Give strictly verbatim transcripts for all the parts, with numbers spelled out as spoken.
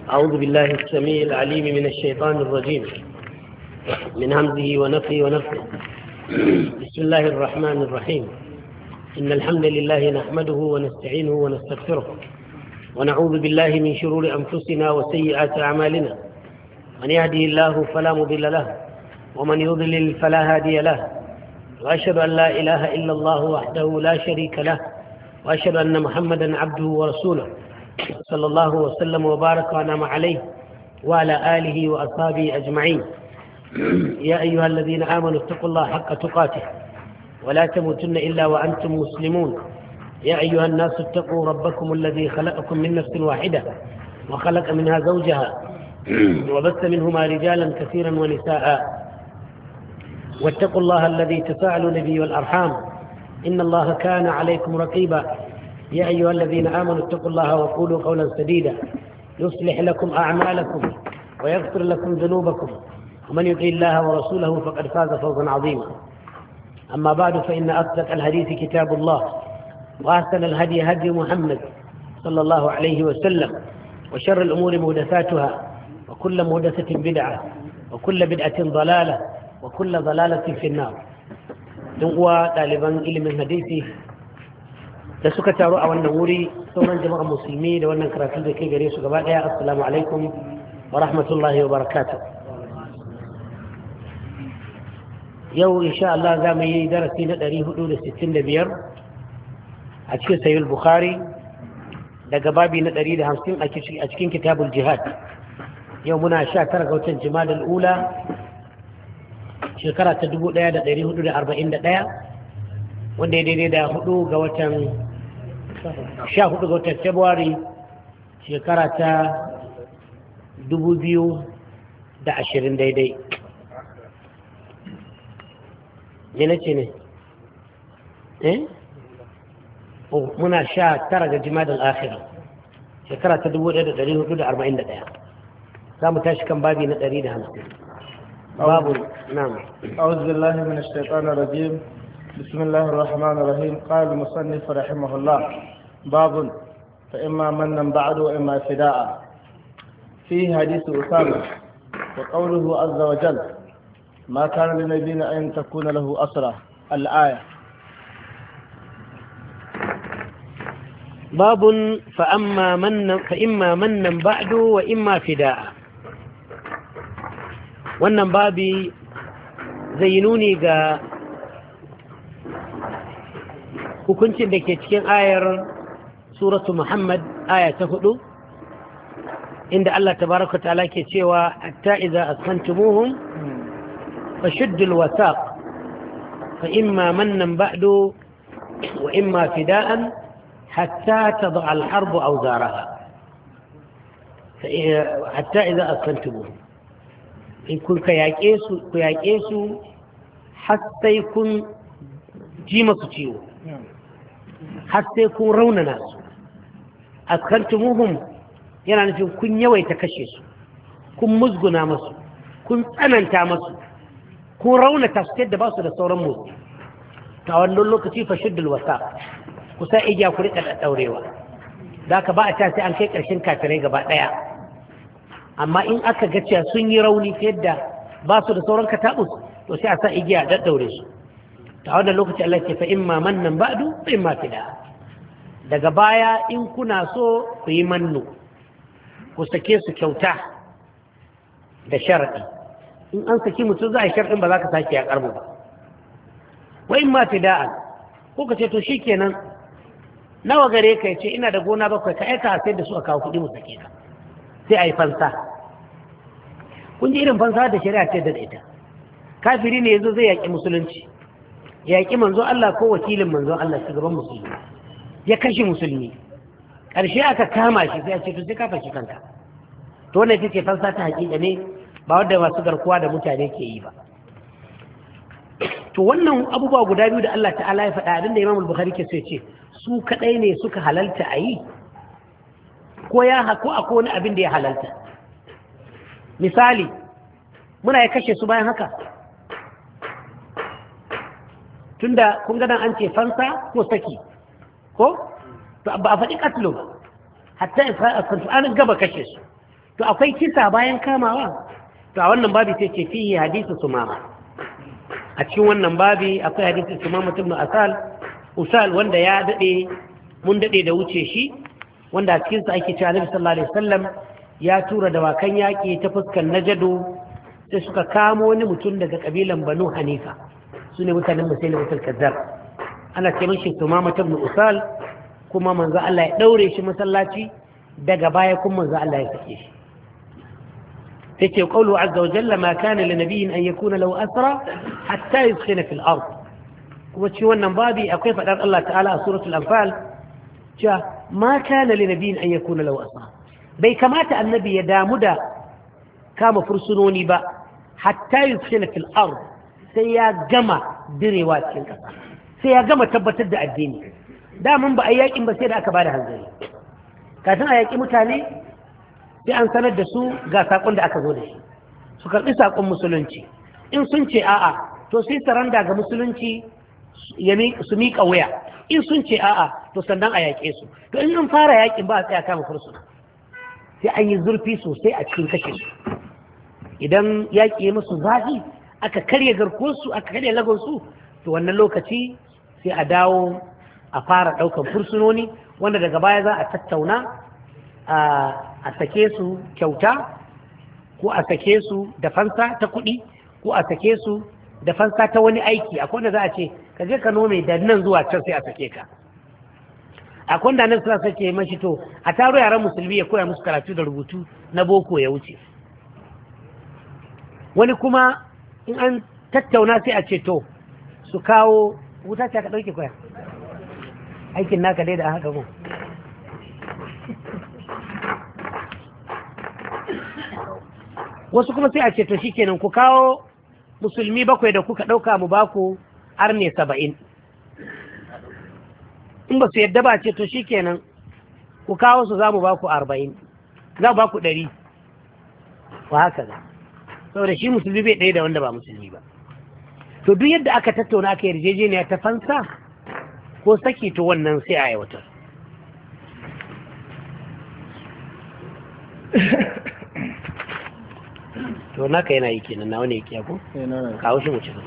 أعوذ بالله السميع العليم من الشيطان الرجيم من همزه ونفخه ونفخه. بسم الله الرحمن الرحيم. إن الحمد لله نحمده ونستعينه ونستغفره ونعوذ بالله من شرور أنفسنا وسيئات أعمالنا. من يهده الله فلا مضل له ومن يضلل فلا هادي له، وأشهد أن لا إله إلا الله وحده لا شريك له، وأشهد أن محمدا عبده ورسوله صلى الله وسلم وبارك وأنعم عليه وعلى آله وأصحابه أجمعين. يا أيها الذين آمنوا اتقوا الله حق تقاته ولا تموتن إلا وأنتم مسلمون. يا أيها الناس اتقوا ربكم الذي خلقكم من نفس واحدة وخلق منها زوجها وبث منهما رجالا كثيرا ونساء، واتقوا الله الذي تساءلون به والأرحام إن الله كان عليكم رقيبا. يا أيها الذين آمنوا اتقوا الله وقولوا قولا سديدا يصلح لكم أعمالكم ويغفر لكم ذنوبكم، ومن يطع الله ورسوله فقد فاز فوزا عظيما. أما بعد، فإن أصدق الحديث كتاب الله، وأحسن الهدي هدي محمد صلى الله عليه وسلم، وشر الأمور محدثاتها، وكل محدثة بدعة، وكل بدعة ضلالة، وكل ضلالة في النار. دعوة طالبان علم الحديث da suka taru a wannan wuri, sauran jama'ar musulmi da wannan karatu da ke gare su gaba daya, assalamu alaikum wa rahmatullahi wa barakatuh. Yau insha Allah za mu yi darasi na ɗari hudu da sittin da biyar a cikin sahih al-Bukhari, daga babi na ɗari da hamsin a cikin kitabul jihad. Yau muna sha tara ga watan Jumadal Ula, shekara ta dubu ɗaya da ɗari hudu da arba'in da ɗaya, wanda ya daidai da hudu ga watan sha hudu ga watan Februari shekara ta dubu biyu da ashirin daidai. Ne na ce ne? Eh? Oh, muna sha tara ga Jumadal Akhira shekara ta dubu ɗaya da ɗari hudu da arba'in da ɗaya. za mu tashi kan babi na ɗari da hamsin. babu na'am. أعوذ بالله من الشيطان الرجيم. بسم الله الرحمن الرحيم. قال المصنف رحمه الله: باب فإما منا بعد وإما فداء. فيه حديث أسامة وقوله عز وجل: ما كان لنبي أن تكون له أسرى، الآية. باب فأما من فإما منا بعد وإما فداء. wannan babi zai nuni ga hukuncin da ke cikin ayar suratu Muhammad aya ta hudu, inda Allah tabaraka ta'ala ke cewa hatta idza askantumuhum fashuddul wasaq fa imma mannan ba'du wa imma fida'an hatta tad'a al-harb awzaraha. hatta idza askantumuhum, in kun ka yaƙe su ku yaƙe su har sai kun ji masu ciwo, har sai kun raunana su. askantumuhum yana nufin kun yawaita kashe su, kun musguna masu, kun tsananta masu, kun raunata su yadda ba su da sauran motsi. ta wannan lokaci fa shuddul wasa, ku sa igiya ku riƙa ɗaurewa. da ka ba a ta sai an kai ƙarshen kafirai gaba ɗaya, amma in aka ga cewa sun yi rauni ta yadda ba su da sauran kataɓus, to sai a sa igiya a ɗaɗɗaure su. ta wannan lokaci Allah ce fa imma mannan ba'du fa imma fida. daga baya in kuna so ku yi mannu, ku sake su kyauta da sharadi. in an saki mutum za a yi sharadin ba za ka sake ya karbu ba. wa imma fida'an, ko ka ce to shikenan nawa gare ka, ce ina da gona bakwai, ka aika sai da su a kawo kuɗi mu sake ka, sai a yi fansa. kun ji irin fansa da shari'a ce da ita. kafiri ne yazo zai yaƙi musulunci, ya yaƙi manzo Allah ko wakilin manzo Allah, shugaban musulmi, ya kashe musulmi, ƙarshe aka kama shi, sai a ce to sai ka fashi kanka. to wannan ita ce fansa ta haƙiƙa ne, ba wadda masu garkuwa da mutane ke yi ba. to wannan abubuwa guda biyu da Allah ta'ala ya faɗa, abinda Imam al-Bukhari ke so ya ce su kaɗai ne suka halalta a yi, ko ya ko akwai wani abin da ya halalta. misali, muna ya kashe su bayan haka, tunda kun ga an ce fansa ko saki, ko to ba a faɗi katlo ba, hatta isra'a kan an gaba kashe su, to akwai kisa bayan kamawa to a wannan babi sai ce fihi hadisu sumama a cikin wannan babi akwai hadisu sumama ibn asal usal wanda ya dade mun dade da wuce shi wanda a cikin sa ake cewa Annabi sallallahu alaihi wasallam ya tura dawakan yaki ta fuskan najadu sai suka kamo wani mutum daga kabilan Banu Hanifa sune mutanen Musailatul Kazzab ana ce mashi sumama ibn usal kuma manzo Allah ya daure shi masallaci daga baya kuma manzo Allah ya sake shi take qawlu azza wa jalla ma kana li nabiyyin an yakuna lahu asra hatta yuskhina fil ard kuma ci wannan babi akwai fadar Allah ta'ala a suratul anfal cewa ma kana li nabiyyin an yakuna lahu asra bai kamata annabi ya damu da kama fursunoni ba hatta yuskhina fil ard sai ya gama direwa cikin kasa sai ya gama tabbatar da addini daman ba a yakin ba sai da aka bada hanzari kafin a yaki mutane sai an sanar da su ga sakon da aka zo da shi su karɓi sakon musulunci in sun ce a'a to sai saranda ga musulunci su miƙa wuya in sun ce a'a to sannan a yaƙe su to in an fara yaƙin ba a tsaya kama fursuna sai an yi zurfi sosai a cikin kashe su idan yaƙi ya musu zafi aka karya garkuwarsu aka karya lagonsu to wannan lokaci sai a dawo a fara ɗaukan fursunoni wanda daga baya za a tattauna a sake su kyauta ko a sake su da fansa ta kuɗi ko a sake su da fansa ta wani aiki akwai wanda za a ce ka je ka nome da nan zuwa can sai a sake ka akwai wanda nan suna sake mashi to a taro yaran musulmi ya koya musu karatu da rubutu na boko ya wuce wani kuma in an tattauna sai a ce to su kawo wuta ce ka ɗauke koya aikin naka dai da haka gun wasu kuma sai a ce to shikenan ku kawo musulmi bakwai da kuka ɗauka mu baku arne saba'in in ba su yadda ba ce to shikenan ku kawo su za mu baku arba'in za mu baku ɗari wa haka za saboda shi musulmi bai ɗaya da wanda ba musulmi ba to duk yadda aka tattauna aka yarjejeniya ta fansa ko saki to wannan sai a aiwatar to naka yana yi kenan na wani yake ko kawo shi mutum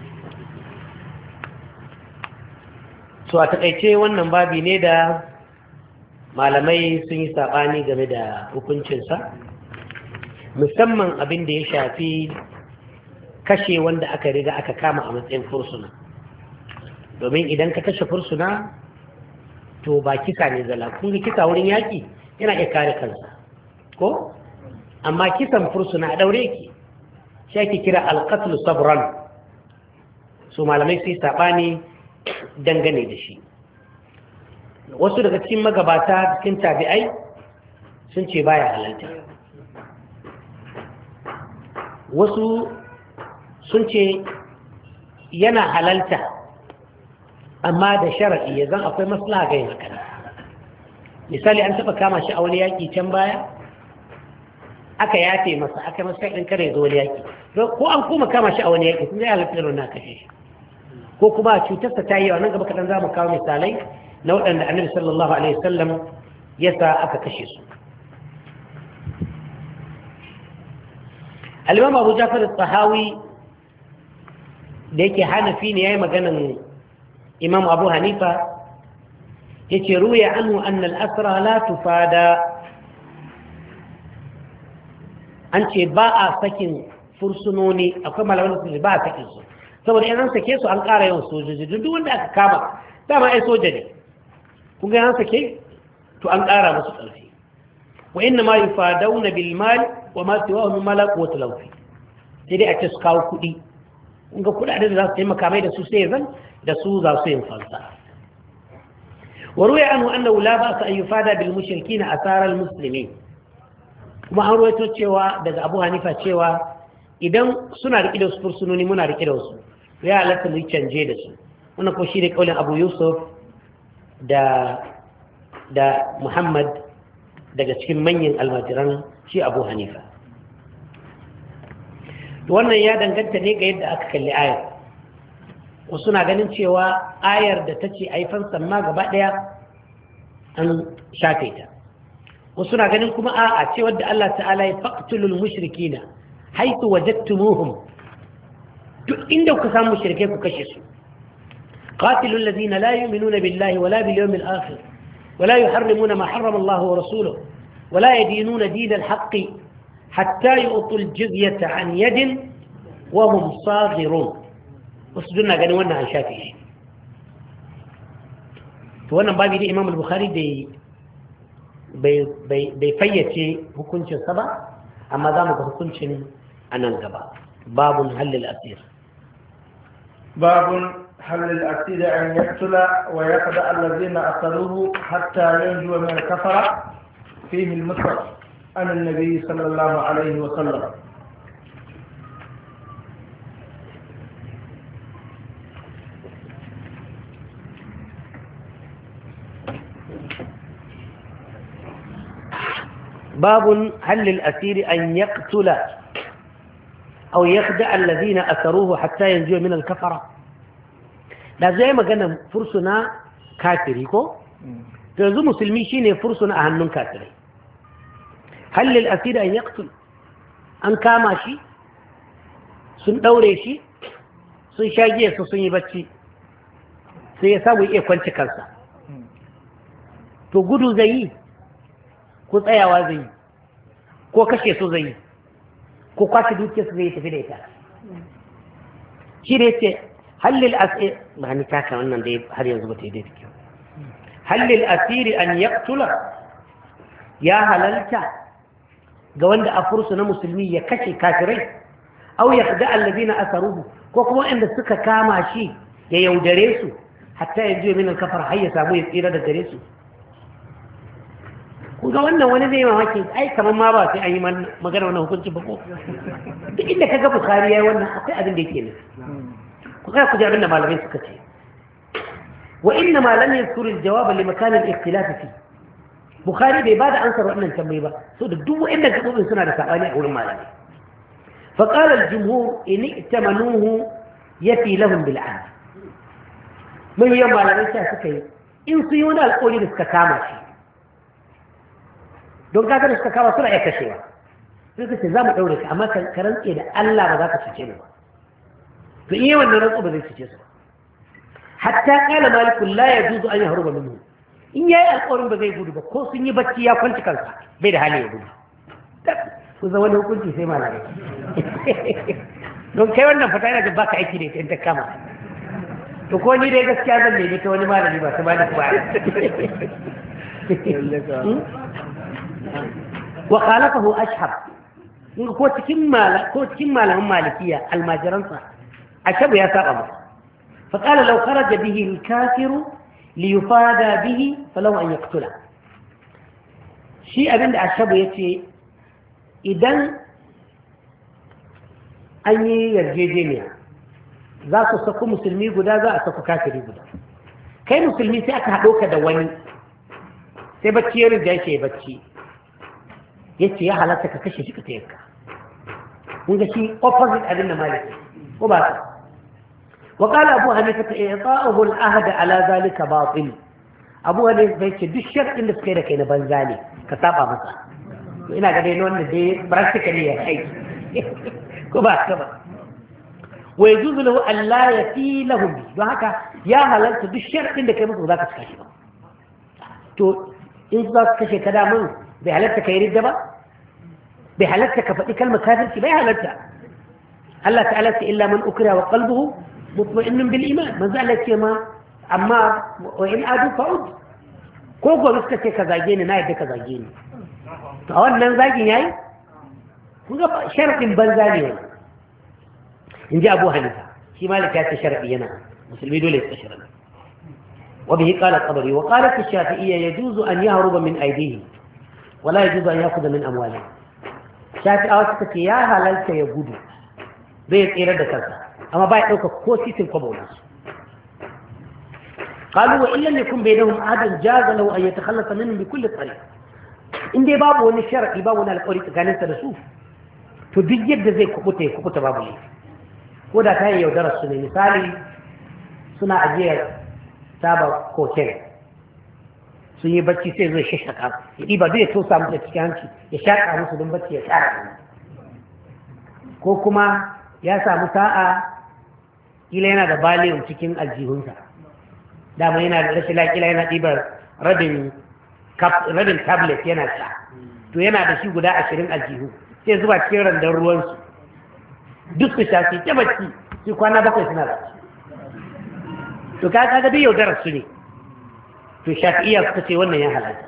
so a takaice wannan babi ne da malamai sun yi saɓani game da hukuncinsa musamman abin da ya shafi kashe wanda aka riga aka kama a matsayin fursuna domin idan ka kashe fursuna to ba kisa ne zala kun ga kisa wurin yaƙi yana iya kare kansa ko amma kisan fursuna a daure ki shi ake kira alqatl sabran su malamai sai sabani dangane da shi wasu daga cikin magabata cikin tabi'ai sun ce baya halalta wasu sun ce yana halalta amma da shara'i ya zan akwai maslaha ga yin haka misali an taɓa kama shi a wani yaƙi can baya aka yafe masa aka masa ɗin kare zo wani yaƙi ko an kuma kama shi a wani yaƙi sun zai halatta irin na kashe shi ko kuma cutarsa ta yi wa nan gaba kaɗan za mu kawo misalai na waɗanda annabi sallallahu alaihi wasallam ya sa aka kashe su al-imam abu jafar al-tahawi da yake hanafi ne yayi maganan imam abu hanifa yace ruya anhu anna al-asra la tufada an ce ba a sakin fursunoni akwai malaman da ba a sakin su saboda in an sake su an ƙara yawan sojoji duk wanda aka kama dama ai soja ne kun ga an sake to an ƙara musu ƙarfi wa inna ma yufadawna bil mal wa ma siwahu min mala quwwata lahu sai dai a ce su kawo kuɗi kun ga kuɗaɗen da za su taimaka mai da su sai zan da su za su yin fansa wa ruya anhu annahu la ba'sa an yufada bil mushrikeena asara al muslimin kuma an ruwaito cewa daga Abu Hanifa cewa idan suna riƙe da su fursunoni muna riƙe da su ya halatta mu canje da su wannan ko shi ne kaulin Abu Yusuf da da Muhammad daga cikin manyan almajiran shi Abu Hanifa wannan ya danganta ne ga yadda aka kalli ayar wasu na ganin cewa ayar da ta ce a yi fansan ma gaba ɗaya an shafe ta wasu na ganin kuma a'a ce wadda Allah ta'ala ya faqtulul mushrikina haythu wajadtumuhum duk inda ku samu mushrike ku kashe su qatilul ladina la yu'minuna billahi wala bil yawmil akhir wala yuharrimuna ma harrama Allah wa rasuluhu wala yadinuna dinal haqqi hatta yu'tul jizyata an yadin wa hum saghirun wasu dunna ganin wannan an shafe shi to wannan babu da Imam al-Bukhari da bai fayyace hukuncinsa ba amma za mu ga hukuncin a nan gaba babun halil asir babun halil asir an yaktula wa yaqda allazina asaruhu hatta yanju min al-kafara fihi al-musnad an an-nabi sallallahu alayhi wa sallam باب هل للأسير أن يقتل أو يخدع الذين أسروه حتى ينجو من الكفرة لا زي ما قلنا فرسنا كافري كو تنزو مسلمي شيني فرسنا أهنن كافري هل للأسير أن يقتل أن كاما شي سن دوري شي سن شاجيه سن يبتشي سيساوي إيه كونش كالسا تو قدو زيي ko tsayawa zai ko kashe su zai ko kwashe dukiyar su zai tafi da ita shi da yace halil asir ba ni taka wannan da har yanzu ba ta yi da kyau halil asiri an yaqtula ya halalta ga wanda a fursu na musulmi ya kashe kafirai aw yaqda alladhina asaruhu ko kuma inda suka kama shi ya yaudare su hatta yanzu min al-kafar har ya samu ya tsira da gare su kuga wannan wani zai mamaki ai kamar ma ba sai an yi magana wannan hukunci ba ko duk inda kaga Bukhari yayi wannan akwai abin da yake ne ku ga ku ji abin da malamai suka ce wa inna ma lam yadhkur al-jawab li makan al-ikhtilaf fi Bukhari bai bada ansar wannan tambayi ba so da duk wanda gabobin suna da sabani a wurin malamai fa qala al-jumhur in ittamanuhu yafi lahum bil ahd mun yi malamai sai suka yi in su yi wani alƙawari da suka kama shi don kaga da suka kawo suna iya kashewa sai ka ce za mu ɗaure ka amma ka rantse da Allah ba za ka cuce mu ba to iya wannan rantsu ba zai cuce su hatta kala malikun la ya juzu an yi haruba minhu in yayi alƙawarin ba zai gudu ba ko sun yi bacci ya kwanci kansa bai da hali ya gudu ku zama wani hukunci sai malamai don kai wannan fata yana da baka aiki da ita in ta kama to ko ni dai gaskiya zan nemi ta wani malami ba ta malik ba وخالفه أشهب ko cikin mala ko cikin malaman malikiya almajiransa ashabu ya saba masa fa qala law kharaja bihi al-kafir li yufada bihi falau an yaqtula shi abinda ashabu yace idan an yi yarjejeniya za su saku musulmi guda za a saku kafiri guda kai musulmi sai aka haɗo ka da wani sai bacci ya rinja shi bacci yace ya halatta ka kashe shi ka tayarka kun ga shi opposite abin da maliki ko ba ta wa qala abu hanifa i'ta'uhu al-ahd ala zalika batil abu hanifa yace duk shartin da suka yi da kai na banza ne ka saba masa to ina ga dai wanda dai practically ya aiki ko ba ta ba wa yajuzu lahu an la yati lahum don haka ya halalta duk shartin da kai musu za ka cika shi ba to in za ka kashe ka da mun bai halatta ka yi ridda ba bai halatta ka faɗi kalmar kafirci bai halatta Allah ta'ala ce illa man ukra wa qalbuhu mutma'innun bil iman manzo Allah ce ma amma wa in adu fa'ud ko gobe suka ce ka zage ni na yadda ka zage ni to a wannan zagin yayi kun ga sharadin banza ne in ji Abu Hanifa shi malik ya ce sharadi yana musulmi dole ya sharadi وبه قال الطبري وقالت الشافعية يجوز أن يهرب من أيديهم ولا يجوز أن يأخذ من أموالهم شافعية وستك يا هلالك يقودوا بيت إرادة كذا أما بايت لك كوسي تنقبوناس قالوا وإن لم يكن بينهم أحد جاز له أن يتخلص منهم بكل طريقة إن دي بابه وإن الشرع يبابنا القرية كان انت رسوف فبيجد زي كبوته كبوته بابه ليه وده كان يودرس سنة مثالي سنة أجير saba koken sun yi bacci sai zai shashaka ya ɗiba zai tosa musu cikin hanci ya shaƙa musu don bacci ya ƙara ko kuma ya samu sa'a kila yana da baliyon cikin aljihunsa dama yana da rashin laƙila yana ɗibar rabin tablet yana sha to yana da shi guda ashirin aljihu sai zuba cikin randar ruwansu duk su sha su ke bacci su kwana bakwai suna bacci to ka kaga duk yaudarar su ne to shafi'iyya suka ce wannan ya halatta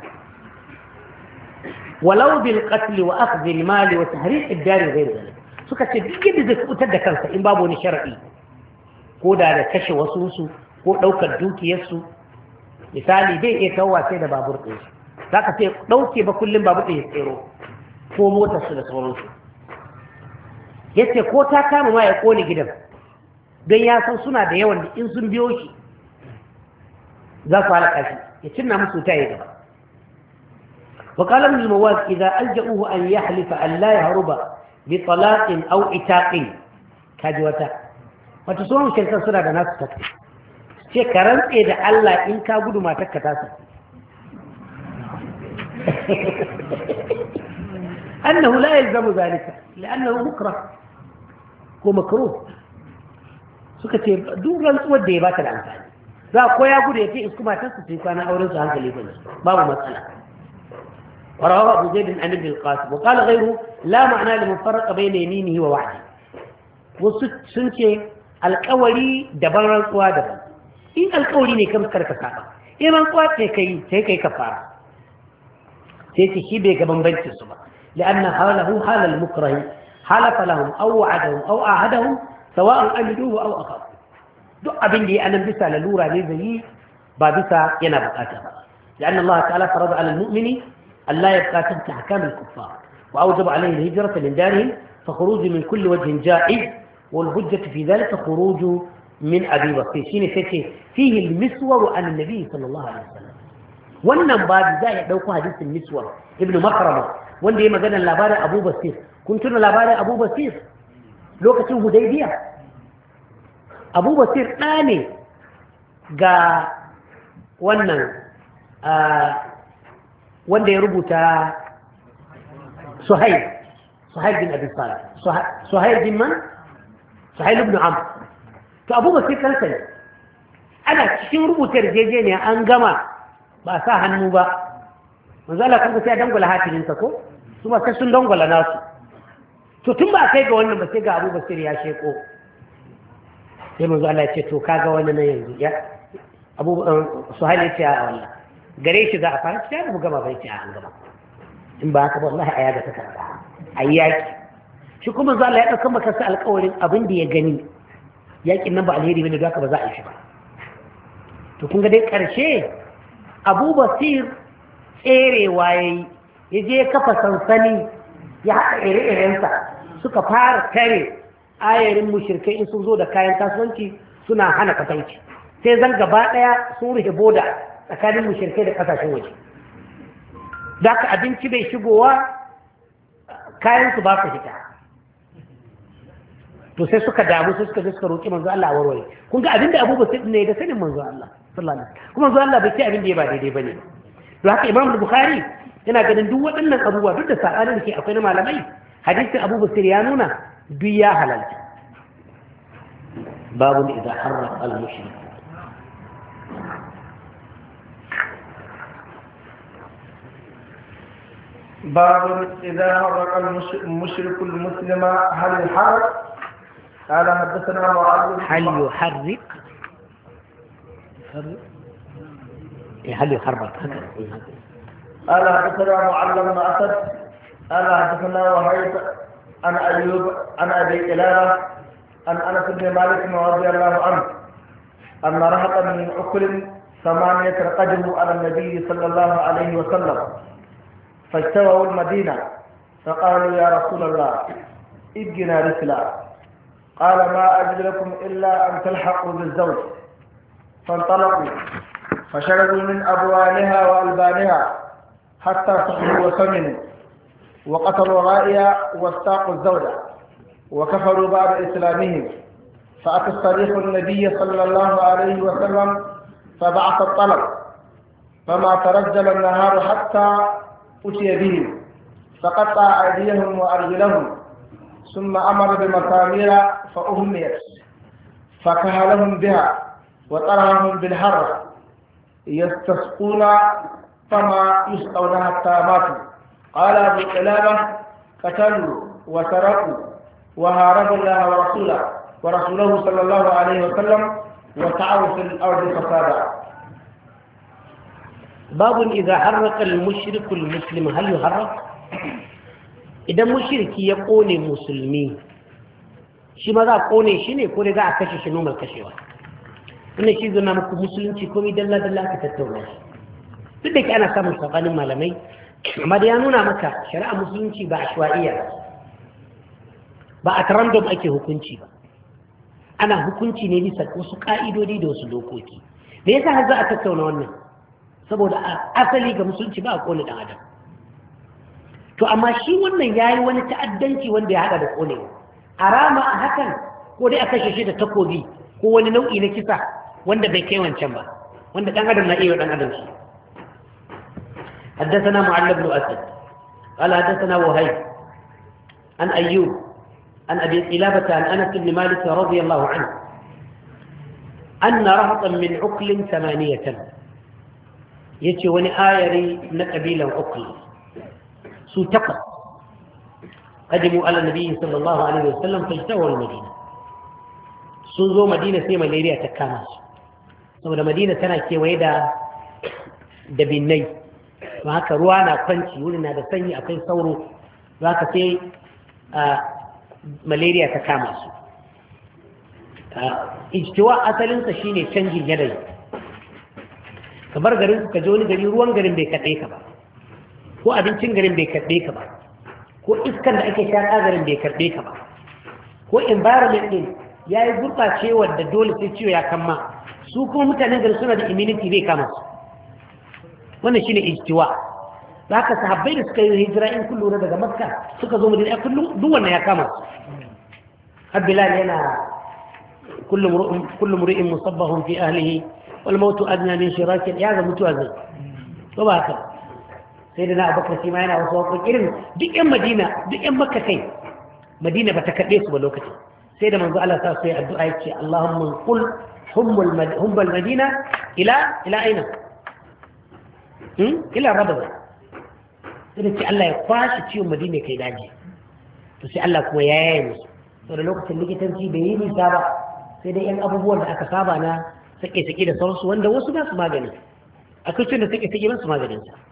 walau bil qatl wa akhdh al mal wa tahriq ad dar ghayr zalik suka ce duk yadda zai kutar da kansa in babu wani sharadi ko da da kashe wasu su ko daukar dukiyar su misali bai iya kawowa sai da babur ɗin su zaka ce dauke ba kullum babur ɗin ya tsero ko motar su da sauransu yace ko ta kama ma ya kone gidan don ya san suna da yawan da in sun biyo shi za su halaka shi ya cinna musu ta yi gaba وقال ابن المواز إذا ألجأوه أن يحلف أن لا يهرب بطلاق أو إتاق كاجوتا وتصورون شركة سورة ناس تكتب شكرا إذا الله إن كابد ما تكتاسا أنه لا يلزم ذلك لأنه مكره هو مكروه سكتي دون رنسوة ديبات الأنفال za ko ya gudu ya ce isku matarsa sai kwana auren su hankali bane babu matsala ورواه أبو زيد عن ابن القاسم وقال غيره لا معنى لمن فرق بين يمينه ووعده وسنتي القولي دبر رنسوا دبر إن القولي ne kam karka saba in rantsuwa ce kai sai kai kafara sai ce shi bai ga bambancin su ba لأن حاله حال المكره حلف لهم أو وعدهم أو أعهدهم سواء أمدوه أو أخافوا duk abin da ya anan bisa lalura ne zai yi ba bisa yana bukata ba لأن الله تعالى فرض على المؤمن أن لا يبقى تحت أحكام الكفار وأوجب عليه الهجرة من دارهم فخروج من كل وجه جائز والحجة في ذلك خروج من أبي بكر فيه المسور عن النبي صلى الله عليه وسلم wannan babu za ya dauko hadisin miswar ibnu makrama wanda ya magana labarin Abu Basir kun tuna labarin Abu Basir lokacin Hudaybiya Abu Basir ɗa ne ga wannan wanda ya rubuta Suhail Suhail bin Abi Salih Suhail bin man Suhail ibn Amr to Abu Basir kansa ne ana cikin rubutar yarjejeniya an gama ba sa hannu ba manzo Allah kanka sai dangula hatimin ka ko su ba sai sun dangula nasu to tun ba kai ga wannan ba sai ga Abu Basir ya sheko sai manzo Allah ya ce to kaga wannan ne yanzu ya Abu Suhail ya ce a wallahi gare shi za a fara sai da gama bai ce a an gama in ba haka ba wallahi aya ga ta karba ayyaki shi kuma manzo Allah ya dauka maka sa alƙawarin abin da ya gani yakin nan ba alheri bane don haka ba za a yi shi ba to kun ga dai karshe Abu Basir tserewa yayi ya je kafa sansani ya haɗa ire-irensa suka fara tare ayarin mushrikai in sun zo da kayan kasuwanci suna hana katanci sai zan gaba ɗaya sun rufe boda tsakanin mushrikai da ƙasashen waje da ka abinci bai shigowa kayansu ba su fita to sai suka damu sai suka je suka roƙi manzo Allah a warware kun ga abinda Abu Basir ne da sanin manzo Allah sallallahu alaihi wasallam kuma manzo Allah bai ce abin da ya ba daidai bane don haka Imam Bukhari yana ganin duk waɗannan abubuwa duk da sabanin da ke akwai na malamai hadisin Abu Basir ya nuna duk ya halalta babu idza harra al-mushrik باب إذا حرق المشرك المسلم هل يحرق؟ قال حدثنا معاذ هل يحرق؟ هل يحرق؟ قال حدثنا معلم بن أسد قال حدثنا وهيب عن أيوب عن أبي كلابة عن أنس بن مالك رضي الله عنه أن رهطا من عقل ثمانية قدموا على النبي صلى الله عليه وسلم فاجتووا المدينة فقالوا يا رسول الله ابقنا رسلا قال ما أجد لكم إلا أن تلحقوا بالزوج فانطلقوا فشربوا من أبوالها وألبانها حتى صحوا وسمنوا وقتلوا الرائية واستاقوا الزوجة وكفروا بعد إسلامهم فأتى الصريح النبي صلى الله عليه وسلم فبعث الطلب فما ترجل النهار حتى أتي بهم فقطع أيديهم وأرجلهم ثم أمر بمسامير فأهميت فكهلهم بها وطرهم بالحر يستسقون فما يسقون حتى ماتوا. قال أبو قلابة قتلوا وسرقوا وهاربوا الله ورسوله ورسوله صلى الله عليه وسلم وسعوا في الأرض فسادا. باب إذا حرق المشرك المسلم هل يحرق؟ إذا مشرك يقول مسلمين shi ma za a kone shi ne ko dai za a kashe shi normal kashewa. Wannan shi zana muku musulunci komai dalla dalla aka tattauna shi duk da ke ana samun sabanin malamai amma da ya nuna maka shari'a musulunci ba ashwaiya ba a random ake hukunci ba, ana hukunci ne bisa wasu ka'idodi da wasu dokoki. Me yasa har za a tattauna wannan? Saboda asali ga musulunci ba a kone dan adam. To amma shi wannan yayi wani ta'addanci wanda ya hada da konewa, harama a hakan ko dai a kashe shi da takobi ko wani nau'i na kisa wanda bai kai wancan ba, wanda dan adam na iya dan adam shi. حدثنا معل بن أسد قال حدثنا وهيب عن أيوب عن أبي قلابة عن أنس بن مالك رضي الله عنه أن رهطا من عقل ثمانية يتي وني آيري نقبيلا عقل سو تقل قدموا على النبي صلى الله عليه وسلم فاجتووا المدينة سنزو مدينة سيما ليريا تكامس سوى مدينة تنا كيويدا دبيني ba haka ruwa na kwanci wurin na da sanyi akwai sauro ba haka sai malaria ta kama su. Ijtiwa asalinsa shine canjin yanayi, ka bar garin ka je wani gari ruwan garin bai kaɗe ka ba, ko abincin garin bai kaɗe ka ba, ko iskar da ake shaƙa garin bai kaɗe ka ba, ko environment ɗin ya yi gurɓacewar da dole sai ciwo ya kama su, kuma mutanen garin suna da immunity bai kama su. Wannan shine ijtiwa. Haka sahabbai da suka yi hijira in kun lura daga Makka suka zo Madina kullum duk wannan ya kama su. Har Bilal yana kullu kullu mri'in musabbahun fi ahlihi wal mautu adna min shirakin, ya ga mutuwa zai. To ba haka. Sai da na Abubakar shi ma yana wasu waƙoƙi irin duk ƴan Madina duk ƴan Makka kai Madina bata kaɗe su ba lokacin. Sai da manzo Allah ta sai addu'a yace Allahumma qul hummul humbal madina ila ila aina ila rababa, sai ce Allah ya kwashe ciwon madina kai daji. To sai Allah kuma ya yaye musu, to da lokacin likitanci bai yi nisa ba, sai dai yan abubuwan da aka saba na sake-sake da sauransu wanda wasu ba su magani, akwai cin da sake-sake ba su maganin sa.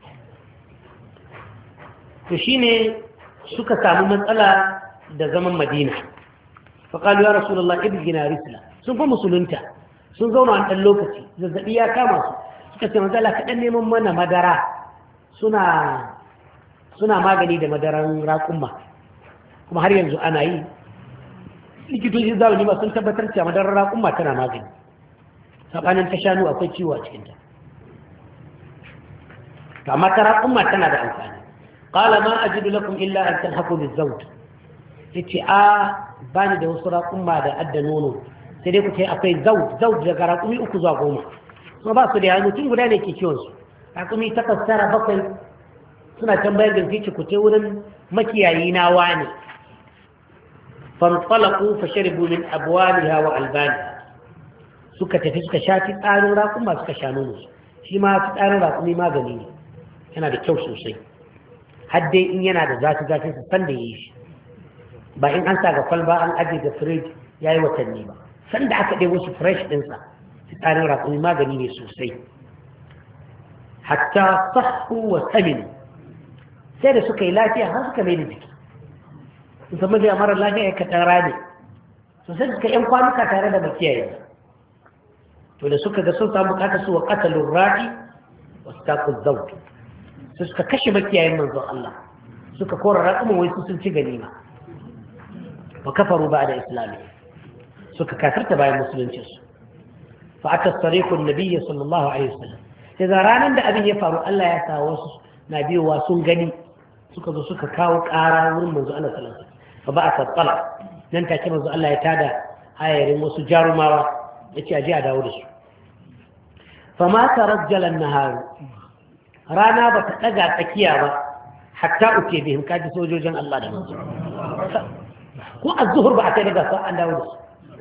To shine suka samu matsala da zaman Madina, fa qalu ya rasulullah ibgina risla, sun fa musulunta sun zauna a ɗan lokaci zazzabi ya kama su, suka ce manzala kaɗan neman mana madara, suna suna magani da madaran raƙumma kuma har yanzu ana yi. Likitocin zamani ma sun tabbatar cewa madaran raƙumma tana magani, saɓanin ta shanu akwai ciwo a cikinta, to amma ta raƙumma tana da amfani. Qala ma ajidu lakum illa an talhaqu bizawj, yace a bani da wasu raƙumma da adda nono, sai dai ku ce akwai zawj zawj daga raƙumi uku zuwa goma, kuma ba su da yawa, mutum guda ne ke kiwonsu. Raƙumi takwas tara bakwai suna can bayan gaske ku ce wurin makiyayi na wani. Fanfalaku fa sharibu min abwaliha wa albani, suka tafi suka sha tsarin raƙuma suka sha nono. Shi ma tsarin raƙumi magani ne, yana da kyau sosai, har dai in yana da zafi zafi su san da yi shi, ba in an sa ga kwalba an ajiye ga firij ya yi watanni ba, sanda aka ɗebo shi fresh ɗinsa tsarin raƙumi magani ne sosai. Hatta sahu wa saminu, sai da suka yi lafiya har suka mai da jiki, musamman da mara lafiya ya kaɗan rane sosai, suka yan kwanuka tare da makiyayi. To da suka ga sun samu bukatar su wa qatalur ra'i wa istaqu zawj, sai suka kashe makiyayin manzon Allah, suka kora raƙumin wai su sun ci ganima. Wa kafaru ba'da islami, suka kafirta bayan musulunci su. Fa ata sariqu an-nabiy sallallahu alaihi wasallam, sai da ranan da abin ya faru Allah ya sa wasu na biyowa sun gani, suka zo suka kawo ƙara wurin manzo Allah sallallahu alaihi wasallam. Fa ba'a tsala, nan take manzo Allah ya tada ayarin wasu jarumawa yace aje a dawo da su. Fa ma tarajjala an-nahar, rana ba ta ɗaga tsakiya ba hatta uke bihim kaji sojojin Allah da manzo ko az-zuhur ba a kai daga sa an dawo da su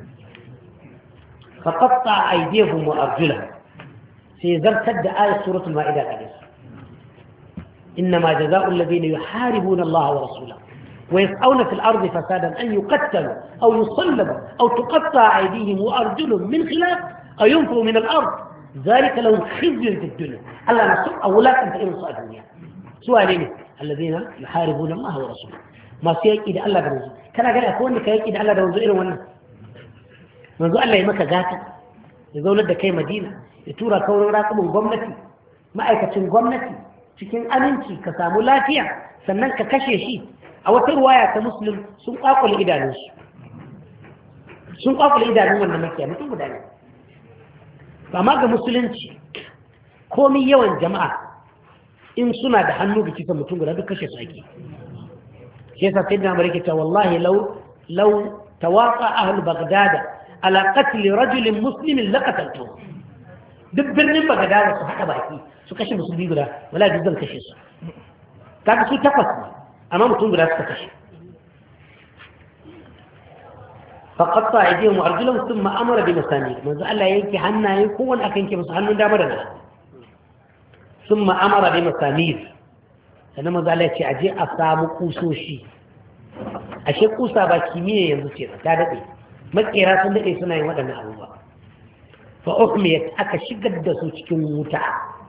fa qatta aydihim wa arjulahum sai zartar da ayat suratul ma'ida kadai إنما جزاء الذين يحاربون الله ورسوله ويسعون في الأرض فسادا أن يقتلوا أو يصلبوا أو تقطع أيديهم وأرجلهم من خلاف أو ينفوا من الأرض ذلك لهم خزي في الدنيا ألا نصر أو لا أنت إلى صلاة الدنيا سؤالين الذين يحاربون الله ورسوله ما سيك إذا الله برزو كان قال أكون لك إذا الله برزو إلى وانا منذ الله يمكى ذاته يقول لك كي مدينة يتورى كون راكم قمنتي ما أيكتن قمنتي cikin aminci ka samu lafiya sannan ka kashe shi a wata ruwaya ta muslim sun kwakule idanunsu sun kwakule idanun wannan makiya mutum guda ne ba ma ga musulunci komi yawan jama'a in suna da hannu ga kisan mutum guda duk kashe su ake shi yasa sai da amurka ta wallahi lau lau tawaqa ahlu baghdad ala qatl rajul muslim laqataltu duk birnin baghdad su hada baki su kashe musulmi guda wala duk zan kashe su kaga su takwas ne amma mutum guda suka kashe faqatta aydihim wa arjulahum thumma amara bi masani manzo Allah yake hannaye kowanne akan yake musu hannun dama da nan thumma amara bi masani sannan manzo Allah ya ce aje a samu kusoshi ashe kusa ba kimiyya yanzu ce ta dade makera sun dade suna yin waɗannan abubuwa fa uhmiyat aka shigar da su cikin wuta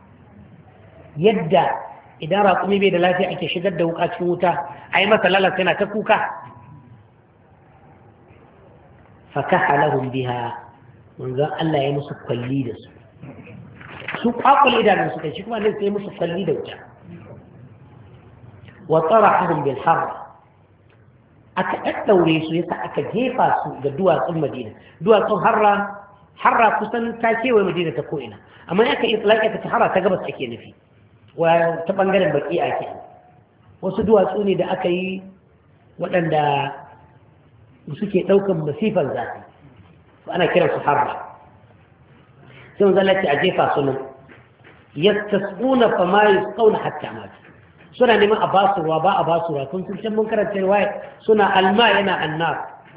yadda idan raƙumi bai da lafiya ake shigar da wuka cikin wuta a yi masa lalata yana ta kuka fakaha lahum biha manzon Allah ya musu kwalli da su su kwakwal idanun su kai shi kuma ne sai musu kwalli da wuta wa tsarahum bil har aka daddaure su yasa aka jefa su ga duwatsun Madina duwatsun harra harra kusan ta kewaye Madina ta ko'ina amma aka itlaqi ta harra ta gabas ake nufi wa ta bangaren baki ake wasu duwatsu ne da aka yi waɗanda suke ɗaukan masifan zafi ana kiran su harba sai wanzan lati a jefa su nan yastasquna fa ma yasquna hatta ma suna neman a ba su ruwa ba a ba su ruwa kun san mun karanta riwaya suna alma yana annar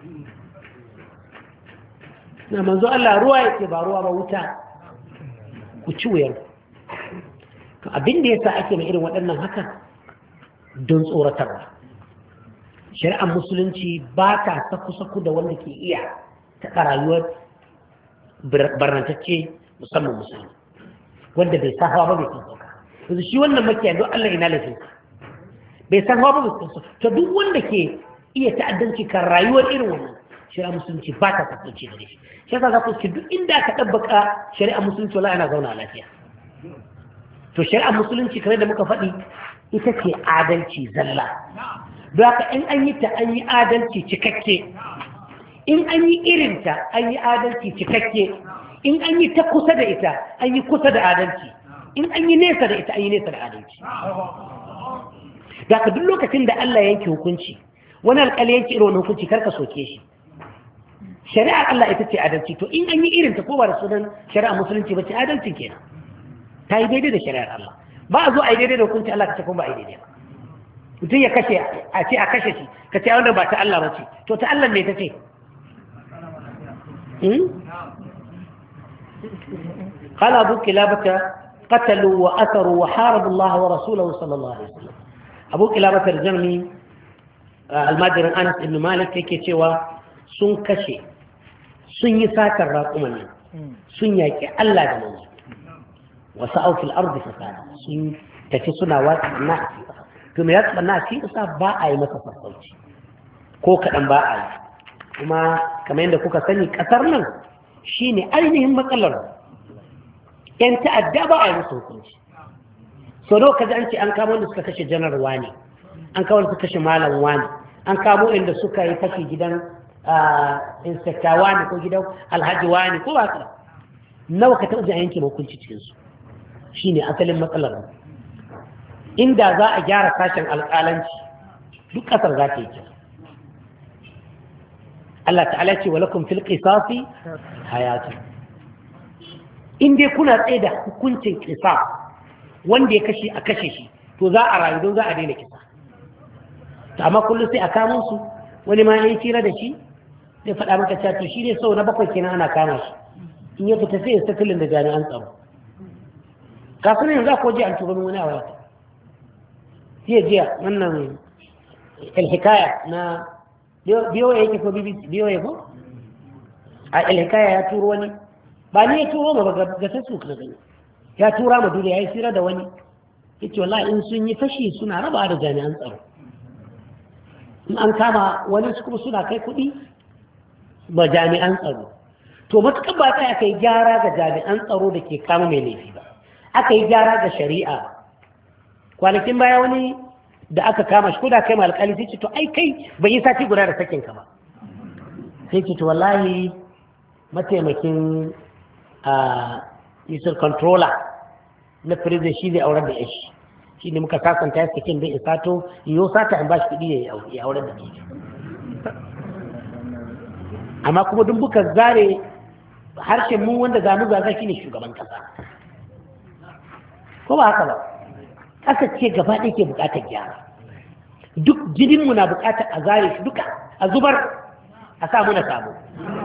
na manzo Allah ruwa yake ba ruwa ba wuta ku ci wuyar to abin da yasa ake mai irin waɗannan haka don tsoratarwa shari'ar musulunci ba ta saku-saku da wanda ke iya taɓa rayuwar barnatacce musamman musulmi wanda bai sa hawa ba bai san sauka yanzu shi wannan makiya don Allah ina laifin bai san hawa ba bai san sauka to duk wanda ke iya ta'addanci kan rayuwar irin wannan shari'ar musulunci ba ta sakunci da shi shi yasa za ku ce duk inda aka ɗabbaka shari'ar musulunci wala ana zauna lafiya to shari'ar musulunci kamar da muka faɗi ita ce adalci zalla don haka in an yi ta an yi adalci cikakke in an yi irinta an yi adalci cikakke in an yi ta kusa da ita an yi kusa da adalci in an yi nesa da ita an yi nesa da adalci da haka duk lokacin da Allah yanke hukunci wani alƙali yanke irin hukunci karka soke shi shari'ar Allah ita ce adalci to in an yi irinta ko ba da sunan shari'ar musulunci ba ce adalcin kenan ta yi daidai da shari'ar Allah ba a zo a yi daidai da hukunci Allah ka ce kuma ba a yi daidai ba mutum ya kashe a ce a kashe shi ka ce wanda ba ta Allah ba ce to ta Allah ne ta ce قال أبو كلابة قتلوا وأثروا وحاربوا الله ورسوله صلى الله عليه وسلم أبو كلابة الجرمي المادر أنس بن مالك يكي سوى سن كشي سن يساكر راقمنا سن يكي ألا دمنا وسأوا في الأرض فسادا سن تفسنا واتف الناس to me ya tsaba na shi isa ba a yi masa sassauci ko kaɗan ba a yi kuma kamar yadda kuka sani ƙasar nan shi ne ainihin matsalar ‘yan ta'adda ba a yi musu hukunci so da ka ji an ce an kamo wanda suka kashe janar wani an kamo wanda suka kashe malam wani an kamo inda suka yi fashe gidan inspector wani ko gidan alhaji wani ko ba ka nawa ka taɓa ji a yanke hukunci cikinsu shi ne asalin matsalar inda za a gyara sashen alƙalanci duk ƙasar za ta yi kyau Allah ta'ala ce walakum fil qisasi hayatun in dai kuna tsaye da hukuncin qisas wanda ya kashe a kashe shi to za a rayu don za a daina kisa to amma kullum sai a kamo su wani ma yayi tira da shi zai faɗa maka cewa to shi ne sau na bakwai kenan ana kama shi in ya fita sai ya satilin da jami'an tsaro kafin yanzu za ku je an tuba wani a wayata jiya jiya wannan alhikaya na biyo ya yake ko bbc biyo ya ko a alhikaya ya turo wani ba ni ya turo ma ba ga facebook na gani ya tura ma duniya ya yi tsira da wani ya ce wallahi in sun yi fashi suna raba da jami'an tsaro in an kama wani su kuma suna kai kuɗi ba jami'an tsaro to matuƙar ba ta aka yi gyara ga jami'an tsaro da ke kama mai laifi ba aka yi gyara ga shari'a kwanakin baya wani da aka kama shi ko da kai ma alƙali sai ce to ai kai bai yi sati guda da sakin ka ba sai ce to wallahi mataimakin a misal controller na prison shi zai aurar da yashi shi ne muka sasanta ya sakin da isato yiwu sata in ba shi kuɗi ya aurar da ke amma kuma duk buka zare harshen mu wanda zamu zaga shi ne shugaban kasa ko ba haka ba ƙasa ce gaba ɗaya ke buƙatar gyara duk jininmu na buƙatar a zare shi duka a zubar a samu na samu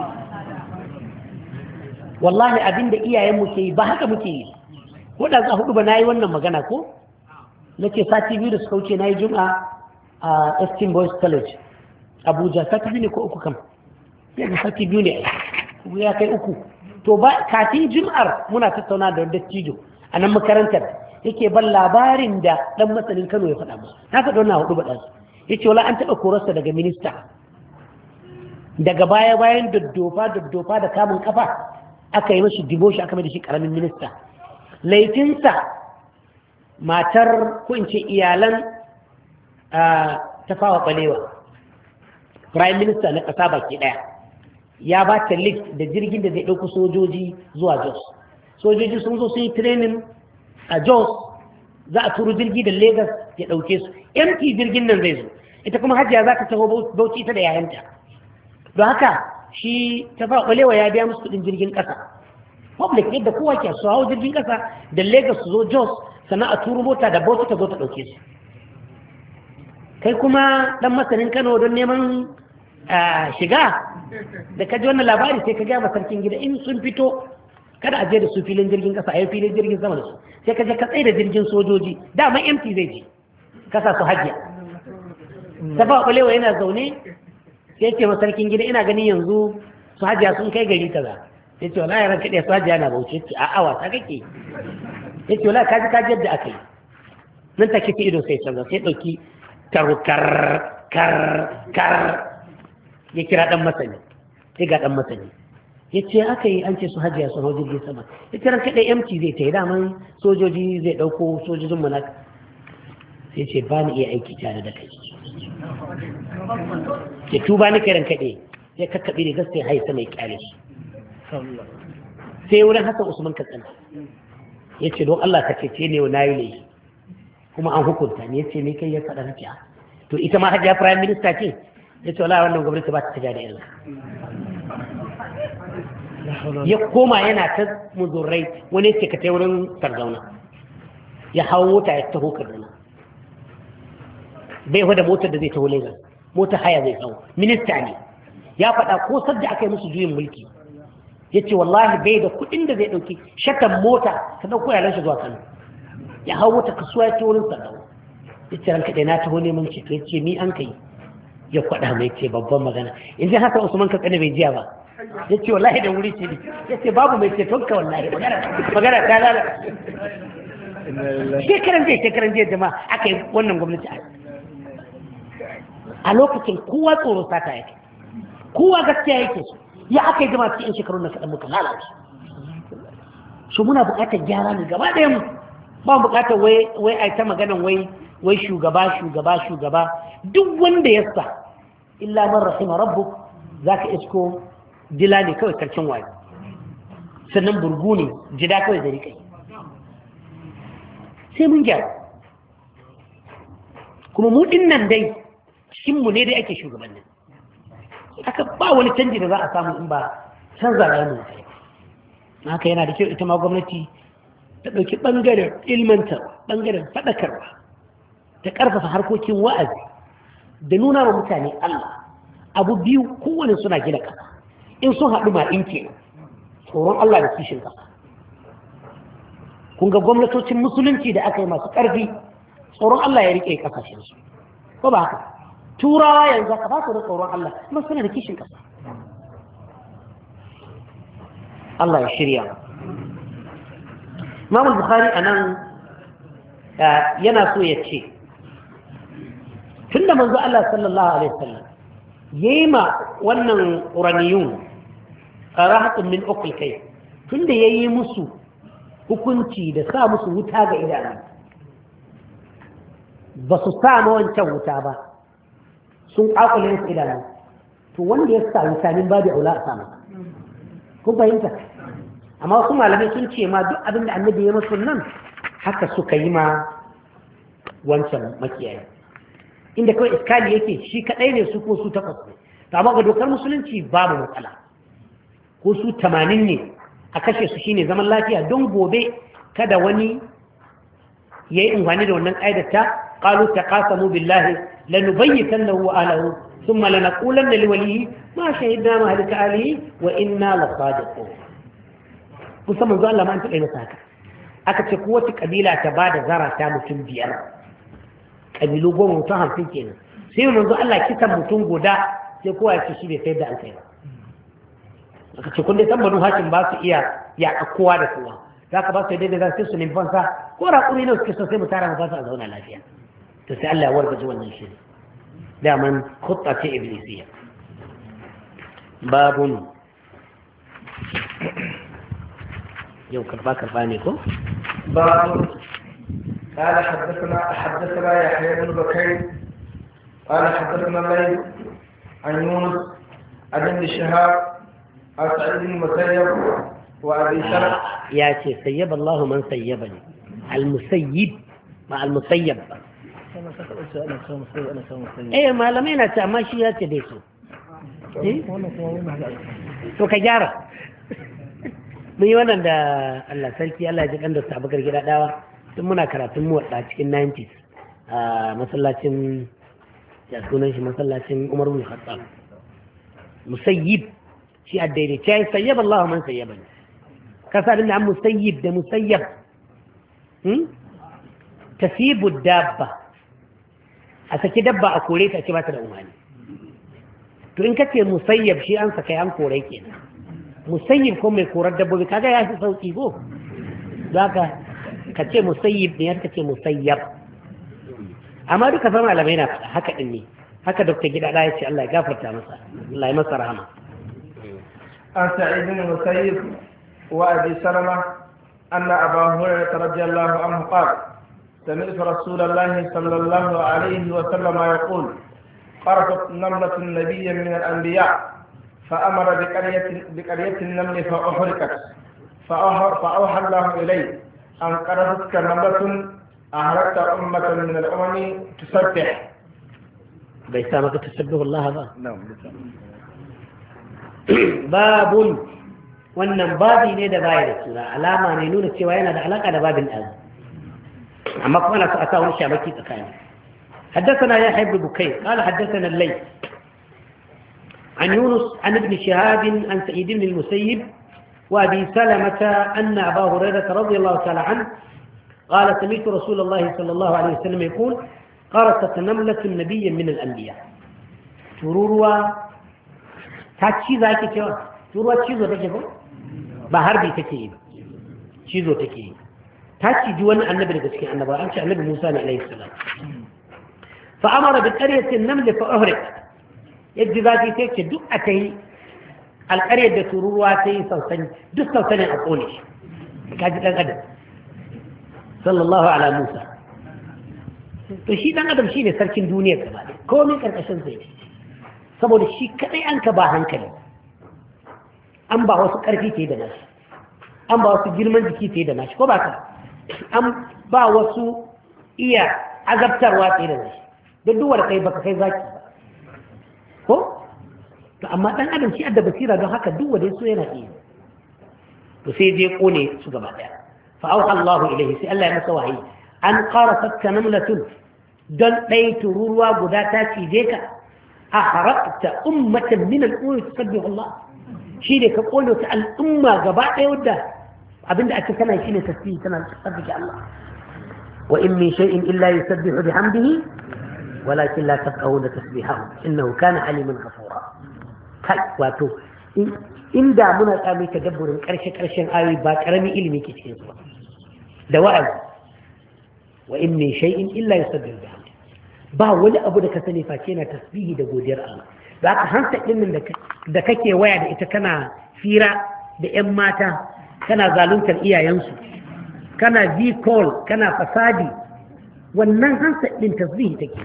wallahi abin da iyayenmu ke yi ba haka muke yi waɗansu a hudu ba na yi wannan magana ko na ce sati biyu da suka wuce na yi jum'a a Estin Boys College Abuja sati biyu ne ko uku kam yadda sati biyu ne ya kai uku to ba kafin jum'ar muna tattauna da dattijo a nan makarantar yake ban labarin da ɗan masanin Kano ya faɗa musu na faɗa wannan hudu ba ɗansu ya ce wala an taɓa korarsa daga minista daga baya bayan daddofa daddofa da kamun kafa aka yi mashi diboshi aka mai da shi ƙaramin minista laifinsa matar ko in ce iyalan tafawa balewa prime minister na ƙasa baki ɗaya ya ba ta lift da jirgin da zai ɗauki sojoji zuwa jos sojoji sun zo sun yi training a jos za a turo jirgi da lagos ya ɗauke su empty jirgin nan zai zo ita kuma hajiya za ta taho bauchi ita da yayanta don haka shi tafawa balewa ya biya musu kuɗin jirgin ƙasa public yadda kowa ke su hau jirgin ƙasa da lagos su zo jos sannan a turo mota da bauchi ta zo ta ɗauke su kai kuma ɗan masanin kano don neman shiga da ka ji wannan labari sai ka gaya sarkin gida in sun fito kada a je da su filin jirgin ƙasa a yi filin jirgin sama da su sai ka je ka tsaye da jirgin sojoji dama empty zai je kasa su hajjiya ta ba ɓalewa yana zaune sai ce sarkin gida ina ganin yanzu su hajjiya sun kai gari kaza sai ce wala yaran kaɗai su hajjiya na bauchi ce a awa ta kake ya ce wala kaji kaji yadda aka yi nan take ta ido sai canza sai ɗauki tarukar kar kar ya kira ɗan masani sai ga ɗan masani ya ce aka yi an ce su hajiya sun hau jirgin sama ya ce ranka ɗaya yamci zai ta yi daman sojoji zai ɗauko sojojin mana sai ce ba ni iya aiki tare da kai ya tuba ni kai ranka ɗaya ya kakkaɓe da gaske haisa mai kyale shi sai wurin Hassan Usman Katsina ya ce don Allah ka cece ne wa nayi ne kuma an hukunta ne ya ce ne kai ya faɗa rafiya to ita ma hajiya prime minister ce ya ce wala wannan gwamnati ba ta tafiya da irin ya koma yana ta muzurrai wani ce ka ta wurin Sardauna ya hawo mota ya taho Kaduna bai da motar da zai taho Lagos motar haya zai tsawo minista ne ya faɗa ko sadda aka yi musu juyin mulki ya ce wallahi bai da kuɗin da zai ɗauki shakan mota ta ɗauko yaran shi zuwa Kano ya hau wata kasuwa ya ce wurin Sardauna ya ce ranka ɗaya na taho neman ceto ya ce ni an kai ya kwaɗa mai ce babban magana in ji haka Usman Katsina bai jiya ba ya ce wallahi da wuri ce ne ya ce babu mai ceton ka wallahi magana ta lalata shekaran jiya shekaran jiya jama'a aka yi wannan gwamnati a lokacin kowa tsoro sata yake kowa gaskiya yake so ya aka yi jama'a cikin shekarun na kaɗan muka lalace so muna buƙatar gyara ne gaba ɗaya mu ba mu buƙatar wai a ta maganan wai wai shugaba shugaba shugaba duk wanda ya sa illa man rahima rabbuk zaka isko jila ne kawai karcin waye sannan burgu ne jida kawai da rikai sai mun gyara kuma mu nan dai cikin mu ne dai ake shugabannin aka ba wani canji da za a samu in ba canza rayuwar mutane haka yana da kyau ita ma gwamnati ta ɗauki ɓangaren ilmantarwa ɓangaren faɗakarwa ta ƙarfafa harkokin wa'azi da nuna wa mutane Allah abu biyu kowane suna gina ƙasa in sun haɗu ma in ke tsoron Allah da kishin ƙasa kun ga gwamnatocin musulunci da aka yi masu ƙarfi tsoron Allah ya riƙe ƙasashensu ko ba haka turawa yanzu ka ba su da tsoron Allah kuma suna da kishin ƙasa Allah ya shirya Imam Bukhari anan yana so ya ce tunda manzo Allah sallallahu alaihi wasallam yayi ma wannan uraniyun rahatun min ukul kai tunda yayi musu hukunci da sa musu wuta ga idanu ba su sa ma wancan wuta ba sun kakule musu idanu to wanda ya sa wuta min babu aula a sama kun fahimta amma wasu malamai sun ce ma duk abin da annabi ya musu nan haka suka yi ma wancan makiyayi inda kawai iskali yake shi kadai ne su ko su takwas ne to amma ga dokar musulunci babu matsala ko su tamanin ne a kashe su shine zaman lafiya don gobe kada wani yayi amfani da wannan kaidata qalu taqasamu billahi lanubayyitannahu wa ahlihi thumma lanaqulanna liwalihi ma shahidna ma halika alihi wa inna lasadiqun kusa manzo Allah ma an taɓa masa haka aka ce kowace kabila ta ba da zarata mutum biyar kabilu goma mutum hamsin kenan sai manzo Allah kisan mutum guda sai kowa ya ce shi bai sayar da an kai ba aka ce kun dai san banu hakim ba su iya yaƙa kowa da kowa za ka ba su daidai za su su nimfansa ko raƙuri ne suke so sai mu tara mu ba su a zauna lafiya to sai Allah ya wargaje wannan shiri daman khutta ce iblisiyya babun يوم كربا كربانيكو باب قال حدثنا حدثنا يحيى بن بكير قال حدثنا الليل عن يونس عن ابن شهاب عن سعيد بن المسيب وابي سلمة يا شيخ سيب الله من سيبني المسيب مع المسيب ايه ما لم ينسى ما شيء ياتي ديسو تو كجاره mun yi wannan da Allah sarki Allah ya ji kan Dr. Abubakar Gida Dawa tun muna karatun mu a cikin nineties a masallacin ya sunan shi masallacin Umar bin Khattab musayyib shi a daidai ce sayyab Allah man sayyabani kasa din an musayyib da musayyab hmm tasibu dabba a saki dabba a kore ta ce ba ta da umani to in kace musayyab shi an saka an kore kenan musayyib ko mai korar dabbobi kaga ya fi sauki ko zaka ka ce musayyib ne har ka ce musayyab amma duka fa malamai na faɗa haka din ne haka Dr. Gida da ya ce Allah ya gafarta masa Allah ya masa rahama an sa'id bin musayyib wa abi salama anna abu hurairah radiyallahu anhu qala سمعت رسول الله صلى الله عليه وسلم يقول قرصت نملة نبيا من الأنبياء فأمر بقرية, بقرية النمل فأحرقت فأوحى الله إليه أن قرصتك نملة أهلكت أمة من الأمم تسبح بيسامك تسبح الله هذا نعم باب wannan babi ne da baya da sura alama ne nuna cewa yana da alaka da babin ɗan amma kuma na so a sa wani shamaki tsakani حدثنا يحيى بن بكير قال حدثنا الليث عن يونس عن ابن شهاب عن سعيد بن المسيب وابي سلمة أن أبا هريرة رضي الله تعالى عنه قال سمعت رسول الله صلى الله عليه وسلم يقول قرصت نملة نبيا من الأنبياء تروروا تاتشي ذاك تشوا تروروا تشيزو تكيفو بحربي تكيب تشيزو تكيب تاتشي جوان النبي لكسكي النبي أنشأ النبي موسى عليه السلام فأمر بقرية النمل فأهرق يجي ذاتي تيكي دو أتي القرية دي تروروا تي سوسن دو سوسن أقولش كاجت الأدب صلى الله على موسى to shi dan adam shine sarkin duniya gaba ɗaya komai karkashin sai saboda shi kadai an ka ba hankali an ba wasu karfi ke da nashi an ba wasu girman jiki ke da nashi ko ba ka an ba wasu iya azabtarwa ke da nashi duk duwar kai baka kai zaki ba ko to amma dan adam shi adda basira don haka duk wanda so yana iya to sai je kone su gaba ɗaya fa auha Allah ilayhi sai Allah ya masa wahayi an qarasat namlatun dan dai tururuwa guda ta cije ka a harakta ummatan min al-ummi tusabbihu Allah shi ne ka kone ta al'umma gaba ɗaya wadda abinda ake kana shine tasbihi tana tsarkake Allah wa in min shay'in illa yusabbihu bihamdihi walakin la tafqahuna tasbihahu innahu kana aliman ghafura kai wato inda muna tsami tadabburin karshe karshen ayoyi ba karamin ilimi ke cikin su ba da wa'azi wa in min shay'in illa yusabbihu bihamdihi ba wani abu da ka sani face na tasbihi da godiyar Allah da aka hansa ɗin da kake waya da ita kana fira da 'yan mata kana zaluntar iyayensu kana v-call kana fasadi wannan hansa ɗin tasbihi take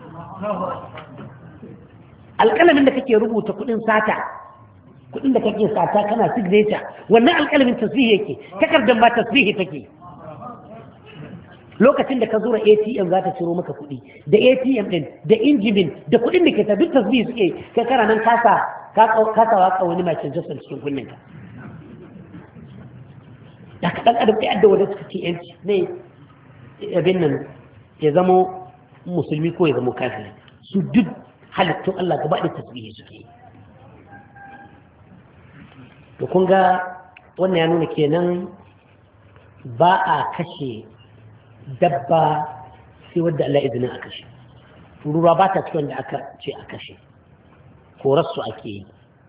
alƙalamin da kake rubuta kuɗin sata kuɗin da kake sata kana signature wannan alƙalamin tasbihi yake takardar ba tasbihi take lokacin da ka zura A T M za ta ciro maka kuɗi da A T M ɗin da injimin da kuɗin da ke ta duk tasbihi suke kai kana nan kasa kasa waka wani mai canjasa cikin kunnen ka da ka ɗan adam ɗaya da wadda suka ce yanci ne abin nan ya zamo musulmi ko ya zamo kafiri su duk halittun Allah gaba da tasbihi suke to kun ga wannan ya nuna kenan ba a kashe dabba sai wadda Allah izinin a kashe tururuwa ba ta cikin da aka ce a kashe korarsu ake yi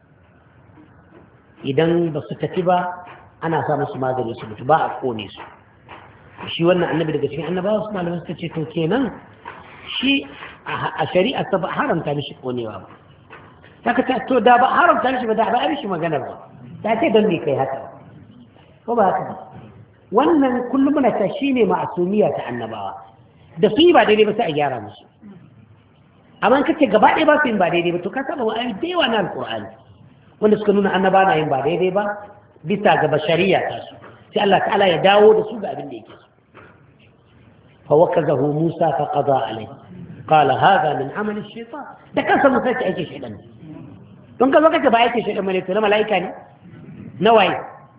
idan ba su tafi ba ana sa musu magani su mutu ba a kone su shi wannan annabi daga cikin annabawa su malamai suka ce to kenan shi a shari'a ta ba haramta mishi konewa ba ta ka ce to da ba haramta mishi ba da ba a mishi maganar ba ta ce don me kai haka ko ba haka ba wannan kullum muna ta shine ma'asumiya ta annabawa da su yi ba daidai ba sai a gyara musu amma kace gaba ɗaya ba su yin ba daidai ba to ka saba wa'ayi da yawa na alƙur'ani wanda suka nuna annaba na yin ba daidai ba bisa ga bashariya ta su sai Allah ta'ala ya dawo da su ga abin da yake so fa wakazahu Musa fa qada alai qala hadha min amali ash-shaytan da kansa Musa ce ake shaytan don ka zo kace ba yake shaytan bane to na malaika ne na waye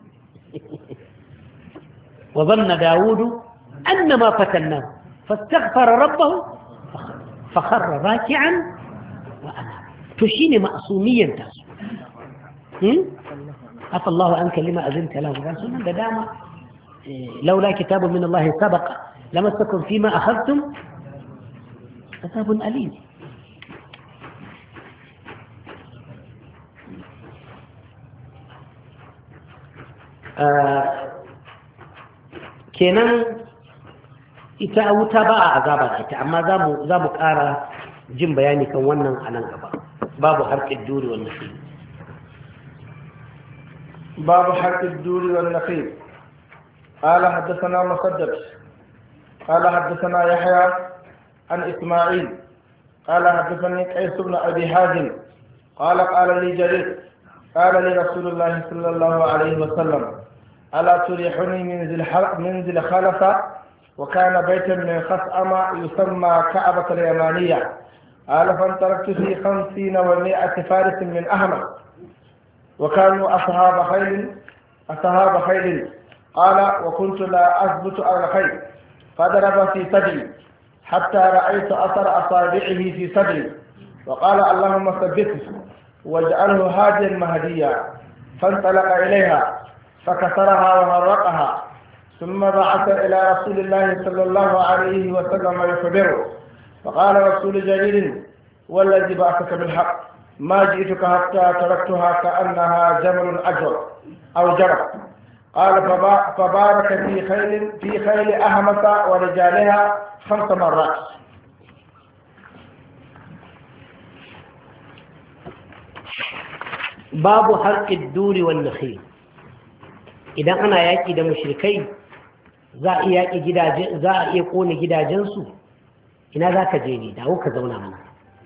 وظن داود أنما فتناه فاستغفر ربه فخر راكعا وأنا تشين مأصوميا تاسو عفى الله عنك لما أذنت له رسولا بداما لولا كتاب من الله سبق لمسكم فيما أخذتم عذاب أليم آه kenan ita wuta ba a azaba da ita amma za mu ƙara jin bayani kan wannan a nan gaba babu harkar duri wannan fi babu harkar duri wannan fi قال حدثنا مسدد قال حدثنا يحيى عن إسماعيل قال حدثني قيس بن أبي حازم قال قال لي جرير قال لي رسول الله صلى الله عليه وسلم ألا تريحني من ذي الخلفة وكان بيتا من خصأم يسمى كعبة اليمانية قال فانطلقت في خمسين ومائة فارس من أحمد وكانوا أصحاب خيل أصحاب خيل قال وكنت لا أثبت على الخيل فضرب في صدري حتى رأيت أثر أصابعه في صدري وقال اللهم ثبته واجعله هاديا مهديا فانطلق إليها فكسرها وهرقها ثم بعث إلى رسول الله صلى الله عليه وسلم يخبره فقال رسول جرير والذي بعثك بالحق ما جئتك حتى تركتها كأنها جمل أجر أو جرب قال فبارك في خيل في خيل أهمس ورجالها خمس مرات باب حرق الدور والنخيل idan ana yaƙi da mushrikai za a iya yaƙi gidaje za a iya kone gidajensu ina za ka je ne dawo ka zauna mana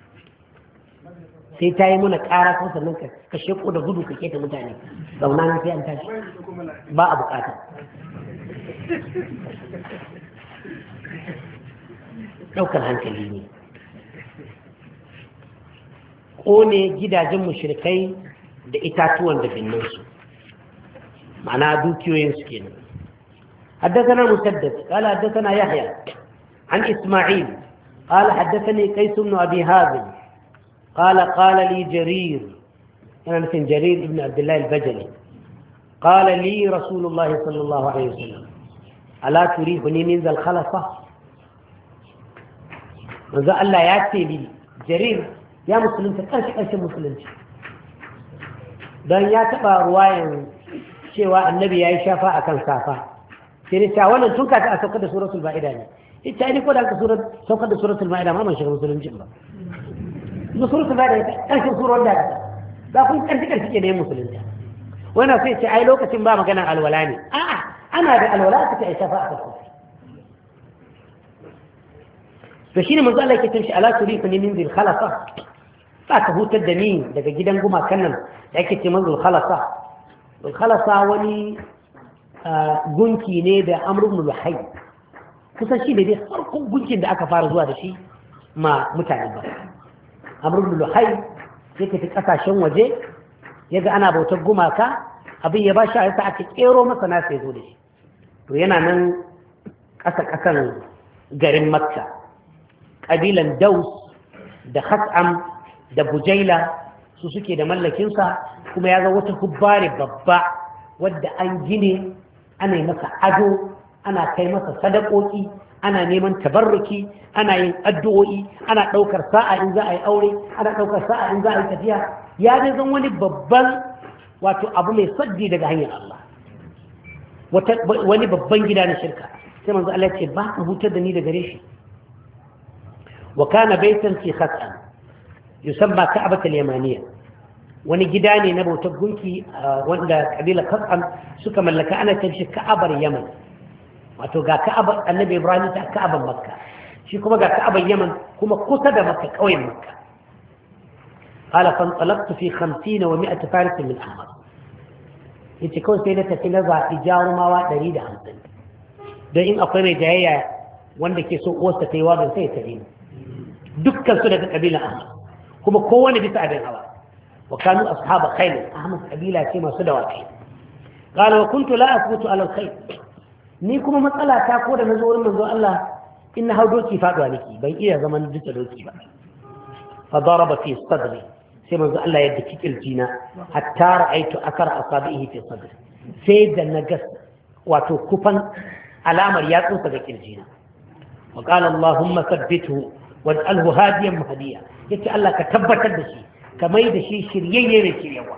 sai ta yi mana ƙara ko sannan ka sheko da gudu ka keta mutane zauna nan sai an tashi ba a bukata ɗaukar hankali ne kone gidajen mushrikai da itatuwan da binnansu ma'ana dukiyoyinsu kenan حدثنا مسدد قال حدثنا يحيى عن إسماعيل قال حدثني قيس بن أبي هازم قال قال لي جرير أنا مثل جرير ابن عبد الله البجلي قال لي رسول الله صلى الله عليه وسلم ألا تريحني من ذا الخلصة manzo Allah ya ce li jarir ya musulunta kanshi kanshin musulunci don ya taɓa ruwayan cewa annabi ya yi shafa a kan safa sai ne cewa wannan tun kata a saukar da suratul ma'ida ne ita ne ko da aka saukar da suratul ma'ida ma ban shiga musulunci ba na suratul ma'ida karshen surar da aka za ku karfi karfi ke da yin musulunta wannan sai ce ai lokacin ba maganar alwala ne a'a ana da alwala suka yi shafa a kan to shine manzo Allah yake tamshi ala turiku ni min bil khalafa fa ka hutar da ni daga gidan gumakan nan da yake ce manzo khalafa bil khalafa wani gunki ne da Amr ibn Luhay kusan shi ne dai farkon gunkin da aka fara zuwa da shi ma mutane ba Amr ibn Luhay yake ta kasashen waje yaga ana bautar gumaka abin ya bashi ayata aka kero masa na sai zo da shi to yana nan kasa kasan garin Makka ƙabilan Daus da Khat'am da Bujaila su suke da mallakinsa kuma ya ga wata hubbare babba wadda an gine ana yi masa ado ana kai masa sadakoki ana neman tabarruki ana yin addu'o'i ana ɗaukar sa'a in za a yi aure ana ɗaukar sa'a in za a yi tafiya ya dai zan wani babban wato abu mai saddi daga hanyar Allah wani babban gida na shirka sai manzo Allah ya ce ba ka hutar da ni da gare shi وكان بيتا في خطأ يسمى كعبة اليمانية ونجداني نبو تبقنكي وانا قبيلة خطأ سكا من لك أنا تمشي كعبة اليمن وتوقع كعبة النبي إبراهيم كعبة مكة شكما قال كعبة اليمن كما قصد مكة كوي مكة قال فانطلقت في خمسين ومائة فارس من أحمر يتكون سيدة تنزع إجار ما دريد همسن ده إن أقوم جاية وانا كيسو قوسة تيوابا سيترين dukkan su daga kabila Ahmad kuma kowanne bisa abin hawa wa kanu ashaba khayl Ahmad kabila ce masu dawakai qala wa kuntu la asbutu ala alkhayl ni kuma matsala ta ko da nazo wurin manzo Allah inna hau doki faduwa niki ban iya zaman duka doki ba fa daraba fi sadri sai manzo Allah ya daki kirjina hatta ra'aytu akara asabihi fi sadri sai da naga wato kufan alamar yatsunsa ga kirjina wa qala allahumma thabbithu waj'alhu hadiyan mahdiya yace Allah ka tabbatar da shi ka mai da shi shiryayye ne shiryawa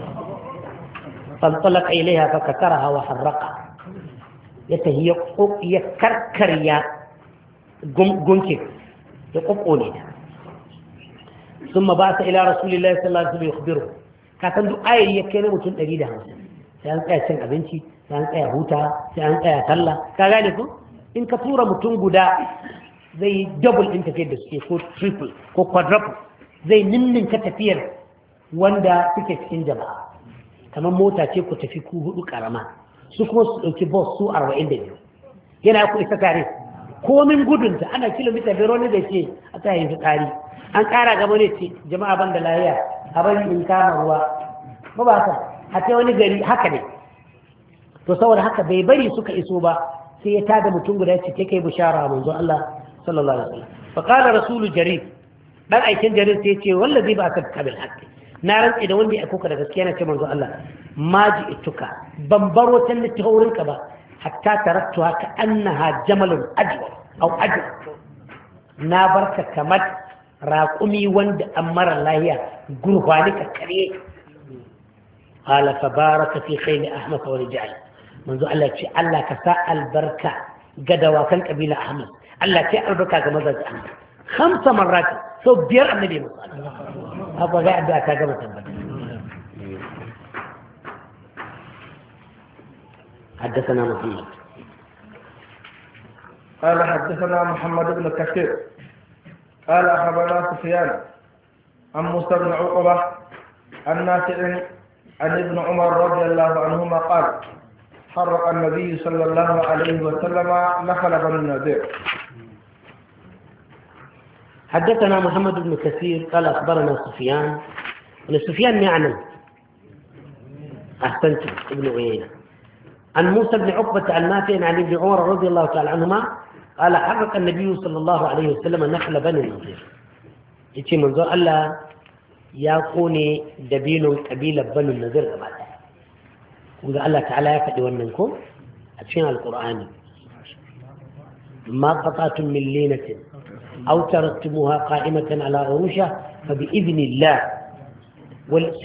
fantalaka ilaiha fa kasaraha wa harraqa yace ya karkarya gunkin ya kokkone ta thumma ba'atha ila rasulillahi sallallahu alaihi wasallam yukhbiru ka san duk ayi yake ne mutum ɗari da hamsin sai an tsaya cin abinci sai an tsaya huta sai an tsaya sallah ka gane ko in ka tura mutum guda zai double ɗin tafiyar da suke ko triple ko quadruple zai ninninka tafiyar wanda suke cikin jama'a kamar mota ce ku tafi ku hudu karama su kuma su ɗauki bus su arba'in da biyu yana ku isa tare komin gudunta ana kilomita biyar wani da ce a tsayin fitsari an ƙara gaba ne ce jama'a ban da lahiya a bari in kama ruwa ba ba ta a wani gari haka ne to saboda haka bai bari suka iso ba sai ya tada mutum guda ce ke kai bishara manzo Allah sallallahu alaihi wasallam fa qala rasulu jarir dan aikin jarir sai ce wallazi ba ka kabil haqqi na rantsi da wanda ya aiko ka da gaskiya na ce manzo Allah ma ji ituka ban bar wata littaurin ka ba hatta taraktuha ka annaha jamalun ajwa aw ajwa na barka kamar raqumi wanda an mara lahiya gurfani ka kare qala tabaraka fi khayl ahmad wa rijal manzo Allah ce Allah ka sa albarka ga dawakan kabila ahmad Allah ce albarka ga mazaji ahmad khamsa marrat so biyar annabi musa haka ga addu'a ta gaba tabbata حدثنا محمد قال حدثنا محمد بن كثير قال أخبرنا سفيان عن موسى بن عقبة عن نافع عن ابن عمر رضي الله عنهما قال حرق النبي صلى الله عليه وسلم نخل بن النذير. حدثنا محمد بن كثير قال أخبرنا سفيان سفيان يعلم أحسنت ابن عيينة عن موسى بن عقبة عن نافع عن ابن عمر رضي الله تعالى عنهما قال حرق النبي صلى الله عليه وسلم نخل بني النضير يتي منظر الله يا قوني دبين قبيلة بني النضير كما وإذا الله تعالى يفعل وننكم أتفين القرآن ما قطعتم من لينة أو تركتموها قائمة على عروشها فبإذن الله وال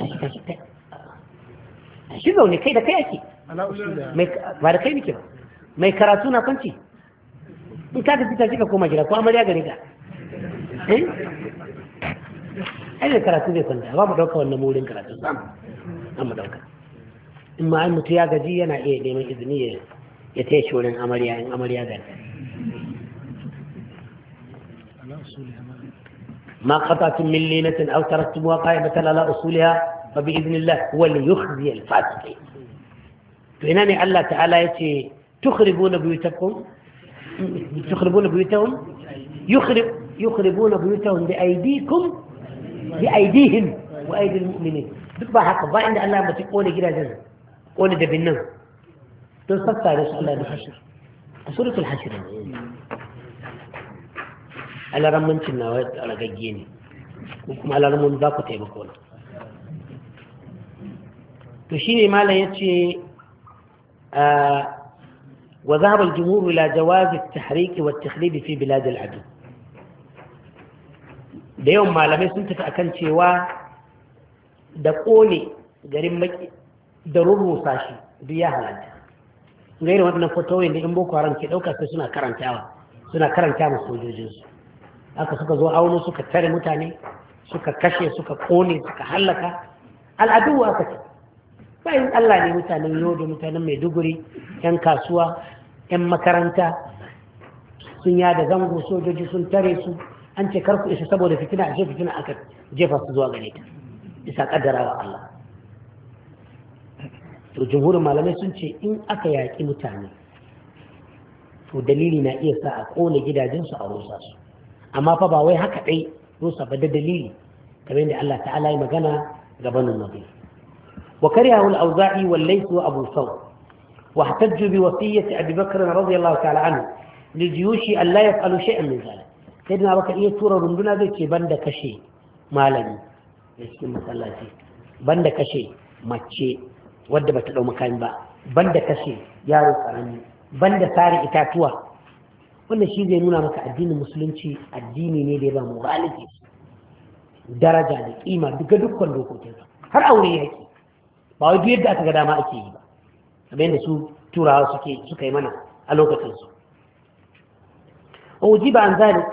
شو ne kai da kai ake ba da kai nake ba mai karatu na kwanci in ka tafi tafi ka koma gida ko amarya gare ka eh ai da karatu zai kwanta ba mu dauka wannan murin karatu sam an mu dauka in ma ai mutu ya gaji yana iya neman izini ya ya taya shi wurin amarya in amarya gare ما قطعتم من لينة أو تركتموها قائمة على أصولها فبإذن الله هو ليخزي الفاسقين فإنني الله تعالى يتي تخربون بيوتكم تخربون بيوتهم يخرب يخربون بيوتهم بأيديكم بأيديهم وأيدي المؤمنين بقى حق بقى عند الله ما تقولي كده جنة قولي ده بالنم تصدق رسول الله الحشر سورة الحشر على رمن تناوات على جيني وكم على رمن ذاك تيمكونا تشيني ما لا يتشي آه وذهب الجمهور إلى جواز التحريك والتخليد في بلاد العدو da yawan malamai sun tafi akan cewa da ƙone garin maki da rurrusa shi duk ya halatta gairin waɗannan fatoyin da in boko haram ke ɗauka sai suna karantawa suna karanta masu sojojinsu haka suka zo auno suka tare mutane suka kashe suka ƙone suka hallaka al'adu aka ce bayan Allah ne mutanen yodo mutanen maiduguri yan kasuwa yan makaranta sun yada zango sojoji sun tare su an ce karku isa saboda fitina a fitina aka jefa su zuwa gare ta isa kaddarawa Allah to jumhurin malamai sun ce in aka yaƙi mutane to dalili na iya sa a ƙone gidajensu a rusa su amma fa ba wai haka ɗai rusa ba da dalili kamar yadda Allah ta'ala ya magana gabanin nabi wa kariyahu al-awza'i wal layth wa abu thawr wa ihtajju bi wasiyyati abi bakr radiyallahu ta'ala anhu li jiyushi an la yaf'alu shay'an min dhalik sayyidina bakar iya tura runduna zai ce banda kashe malami da cikin masallaci banda kashe mace wadda bata dau makami ba banda kashe yaro karami banda sare itatuwa wannan shi zai nuna maka addinin musulunci addini ne da ya ba mu galibi daraja da kima duka dukkan dokokin har aure yake ba wai duk yadda aka ga dama ake yi ba kamar yadda su turawa suke suka yi mana a lokacin su وأجيب عن ذلك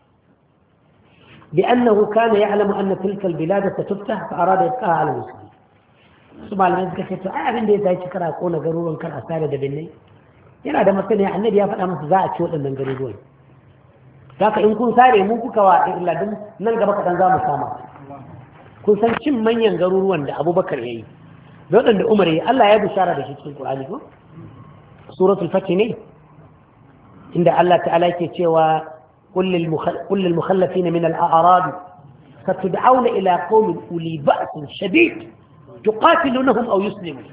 بأنه كان يعلم أن تلك البلاد ستفتح فأراد يبقاها على المسلمين سبحان الله كيف أعلم دي ذلك كرا كون قرورا كان أسالة بني yana da masaniya annabi ya faɗa masa za a ci waɗannan garuruwan haka in kun sare mu kuka wa irladin nan gaba kaɗan za mu sama kun san cin manyan garuruwan da abubakar ya yi da waɗanda umar ya yi Allah ya bishara da shi cikin ƙur'ani ko suratul fatih ne inda Allah ta'ala yake cewa kullil mukhallafina min al-a'rab satud'auna ila qaumin uli ba'sin shadid tuqatilunhum aw yuslimun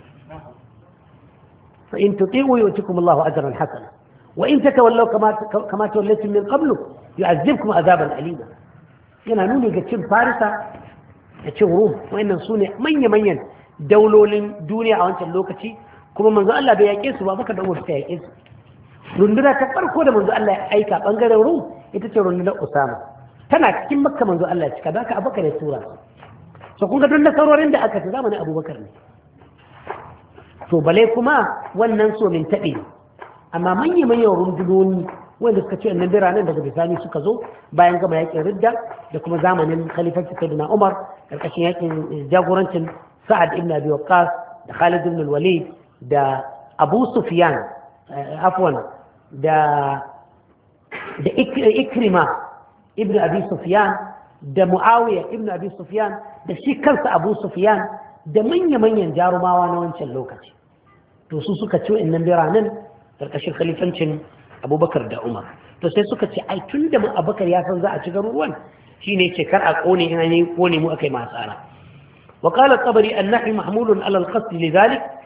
فإن تطيعوا يؤتكم الله أجرا حسنا وإن تتولوا كما كما توليتم من قبل يعذبكم عذابا أليما yana nuni ga cin farisa da cin rum wayannan su ne manya-manyan daulolin duniya a wancan lokaci kuma manzo Allah bai yaƙe su ba baka da umar ta yaƙe su runduna ta farko da manzo Allah ya aika bangaren rum ita ce rundunar Usama tana cikin makka manzo Allah ya cika da haka Abubakar ya tura so kun ga duk nasarorin da aka ci zamanin Abubakar ne to bale kuma wannan so min taɓe amma manya-manyan rundunoni wanda suka ce annan biranen daga bisani suka zo bayan gama yakin ridda da kuma zamanin khalifanci sayyidina Umar karkashin yakin jagorancin Sa'ad ibn Abi Waqqas da Khalid ibn al-Walid da Abu Sufyan afwan da da Ikrima ibn Abi Sufyan da Muawiya ibn Abi Sufyan da shi kansa Abu Sufyan da manya-manyan jarumawa na wancan lokaci to su suka ci wa'annan biranen karkashin khalifancin Abubakar da Umar to sai suka ce ai tun da Abubakar ya san za a ci garuruwan shine ce kar a kone in an yi kone mu akai masara wa qala at-tabari an-nahy mahmulun ala al-qasd lidhalik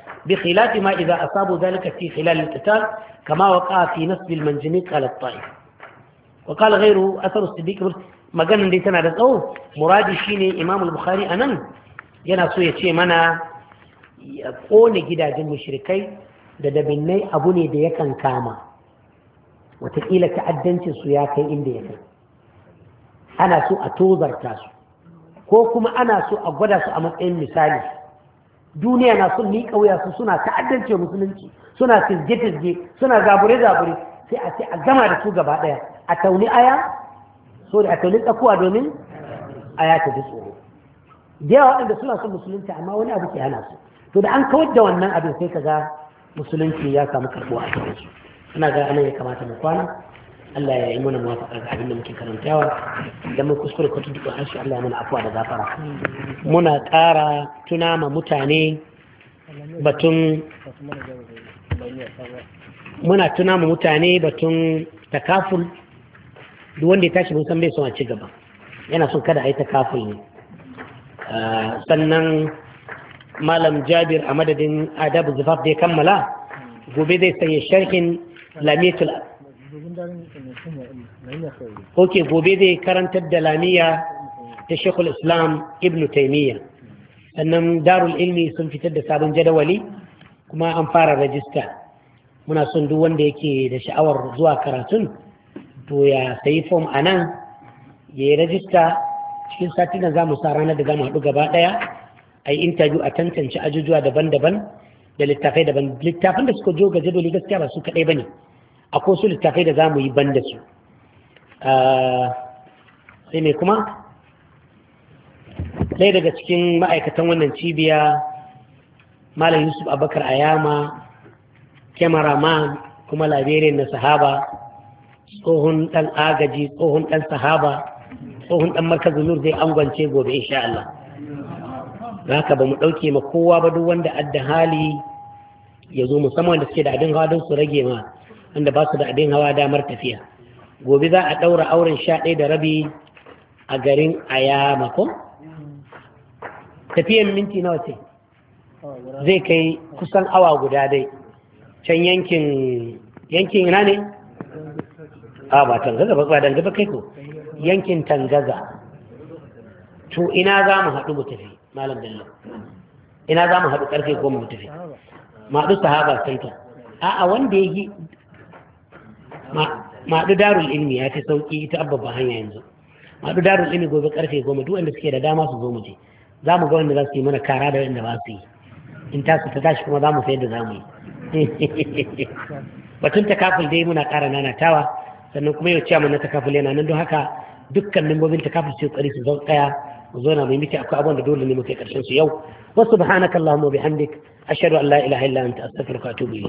بخلاف ما إذا أصابوا ذلك في خلال القتال كما وقع في نسب المنجنيق على الطائف. وقال غيره أثر الصديق maganin dai tana da tsawo muradi shine Imam al-Bukhari anan yana so ya ce mana ya kone gidajen mushrikai da dabinnai abu ne da yakan kama wataƙila ta'addancin su ya kai inda ya kai ana so a tozarta su ko kuma ana so a gwada su a matsayin misali duniya na son miƙa wuya su suna ta'addance musulunci suna firge-firge suna zabure-zabure sai a ce a gama da su gaba ɗaya a tauni aya so da a tauni tsakuwa domin aya ta ji tsoro da yawa waɗanda suna son musulunci amma wani abu ke hana su to da an kawar da wannan abin sai ka ga musulunci ya samu karɓuwa a cikin su ina ga anan ya kamata mu kwana Allah ya yi mana muwafaqa ga abin da muke karantawa idan mun kuskure ko tudu harshe Allah ya mana afuwa da gafara muna ƙara tuna ma mutane batun muna tuna ma mutane batun takaful duk wanda ya tashi mun san bai son a ci gaba yana son kada a yi takaful ne sannan malam Jabir a madadin adabu zufaf da ya kammala gobe zai sanya sharhin lamiyatul ok gobe zai karantar da lamiya ta shekul islam ibn taimiyya sannan darul ilmi sun fitar da sabon jadawali kuma an fara rajista muna son duk wanda yake da sha'awar zuwa karatun to ya sayi fom a nan ya yi rajista cikin sati na za mu sa ranar da za mu haɗu gaba ɗaya a yi intabiyu a tantance ajujuwa daban-daban da littafai daban littafin da suka jo ga jadoli gaskiya ba su kaɗai ba ne akwai su littafai da za mu yi ban da su sai mai kuma ɗaya daga cikin ma'aikatan wannan cibiya malam yusuf abakar ayama kyamaraman kuma laberiyan na sahaba tsohon ɗan agaji tsohon ɗan sahaba tsohon ɗan markazin nur zai angwance gobe insha Allah da haka ba mu ɗauke ma kowa ba duk wanda adda hali ya zo musamman da suke da abin hawa don su rage ma wanda ba su da abin hawa damar tafiya gobe za a ɗaura auren sha ɗaya da rabi a garin ayama ko tafiyan minti nawa ce zai kai kusan awa guda dai can yankin yankin ina ne a ba tangaza ba ba dangaba kai ko yankin tangaza to ina za mu haɗu mu tafi malam bello ina za mu haɗu ƙarfe goma mu tafi ma haɗu sahaba center a'a wanda ya yi ma haɗu darul ilmi ya fi sauƙi ita abba hanya yanzu ma haɗu darul ilmi gobe ƙarfe goma duk wanda suke da dama su zo mu je za mu ga wanda za su yi mana kara da wanda ba su yi in ta su ta tashi kuma za mu sayar da za mu yi batun takaful dai muna ƙara nanatawa sannan kuma yau ciyaman na takaful yana nan don haka dukkan membobin takaful su ƙari su zo tsaya mu zo na mai miki akwai abin da dole ne muke ƙarshen su yau wasu subhanakallahumma bihamdik ashhadu an la ilaha illa anta astaghfiruka wa atubu ilayk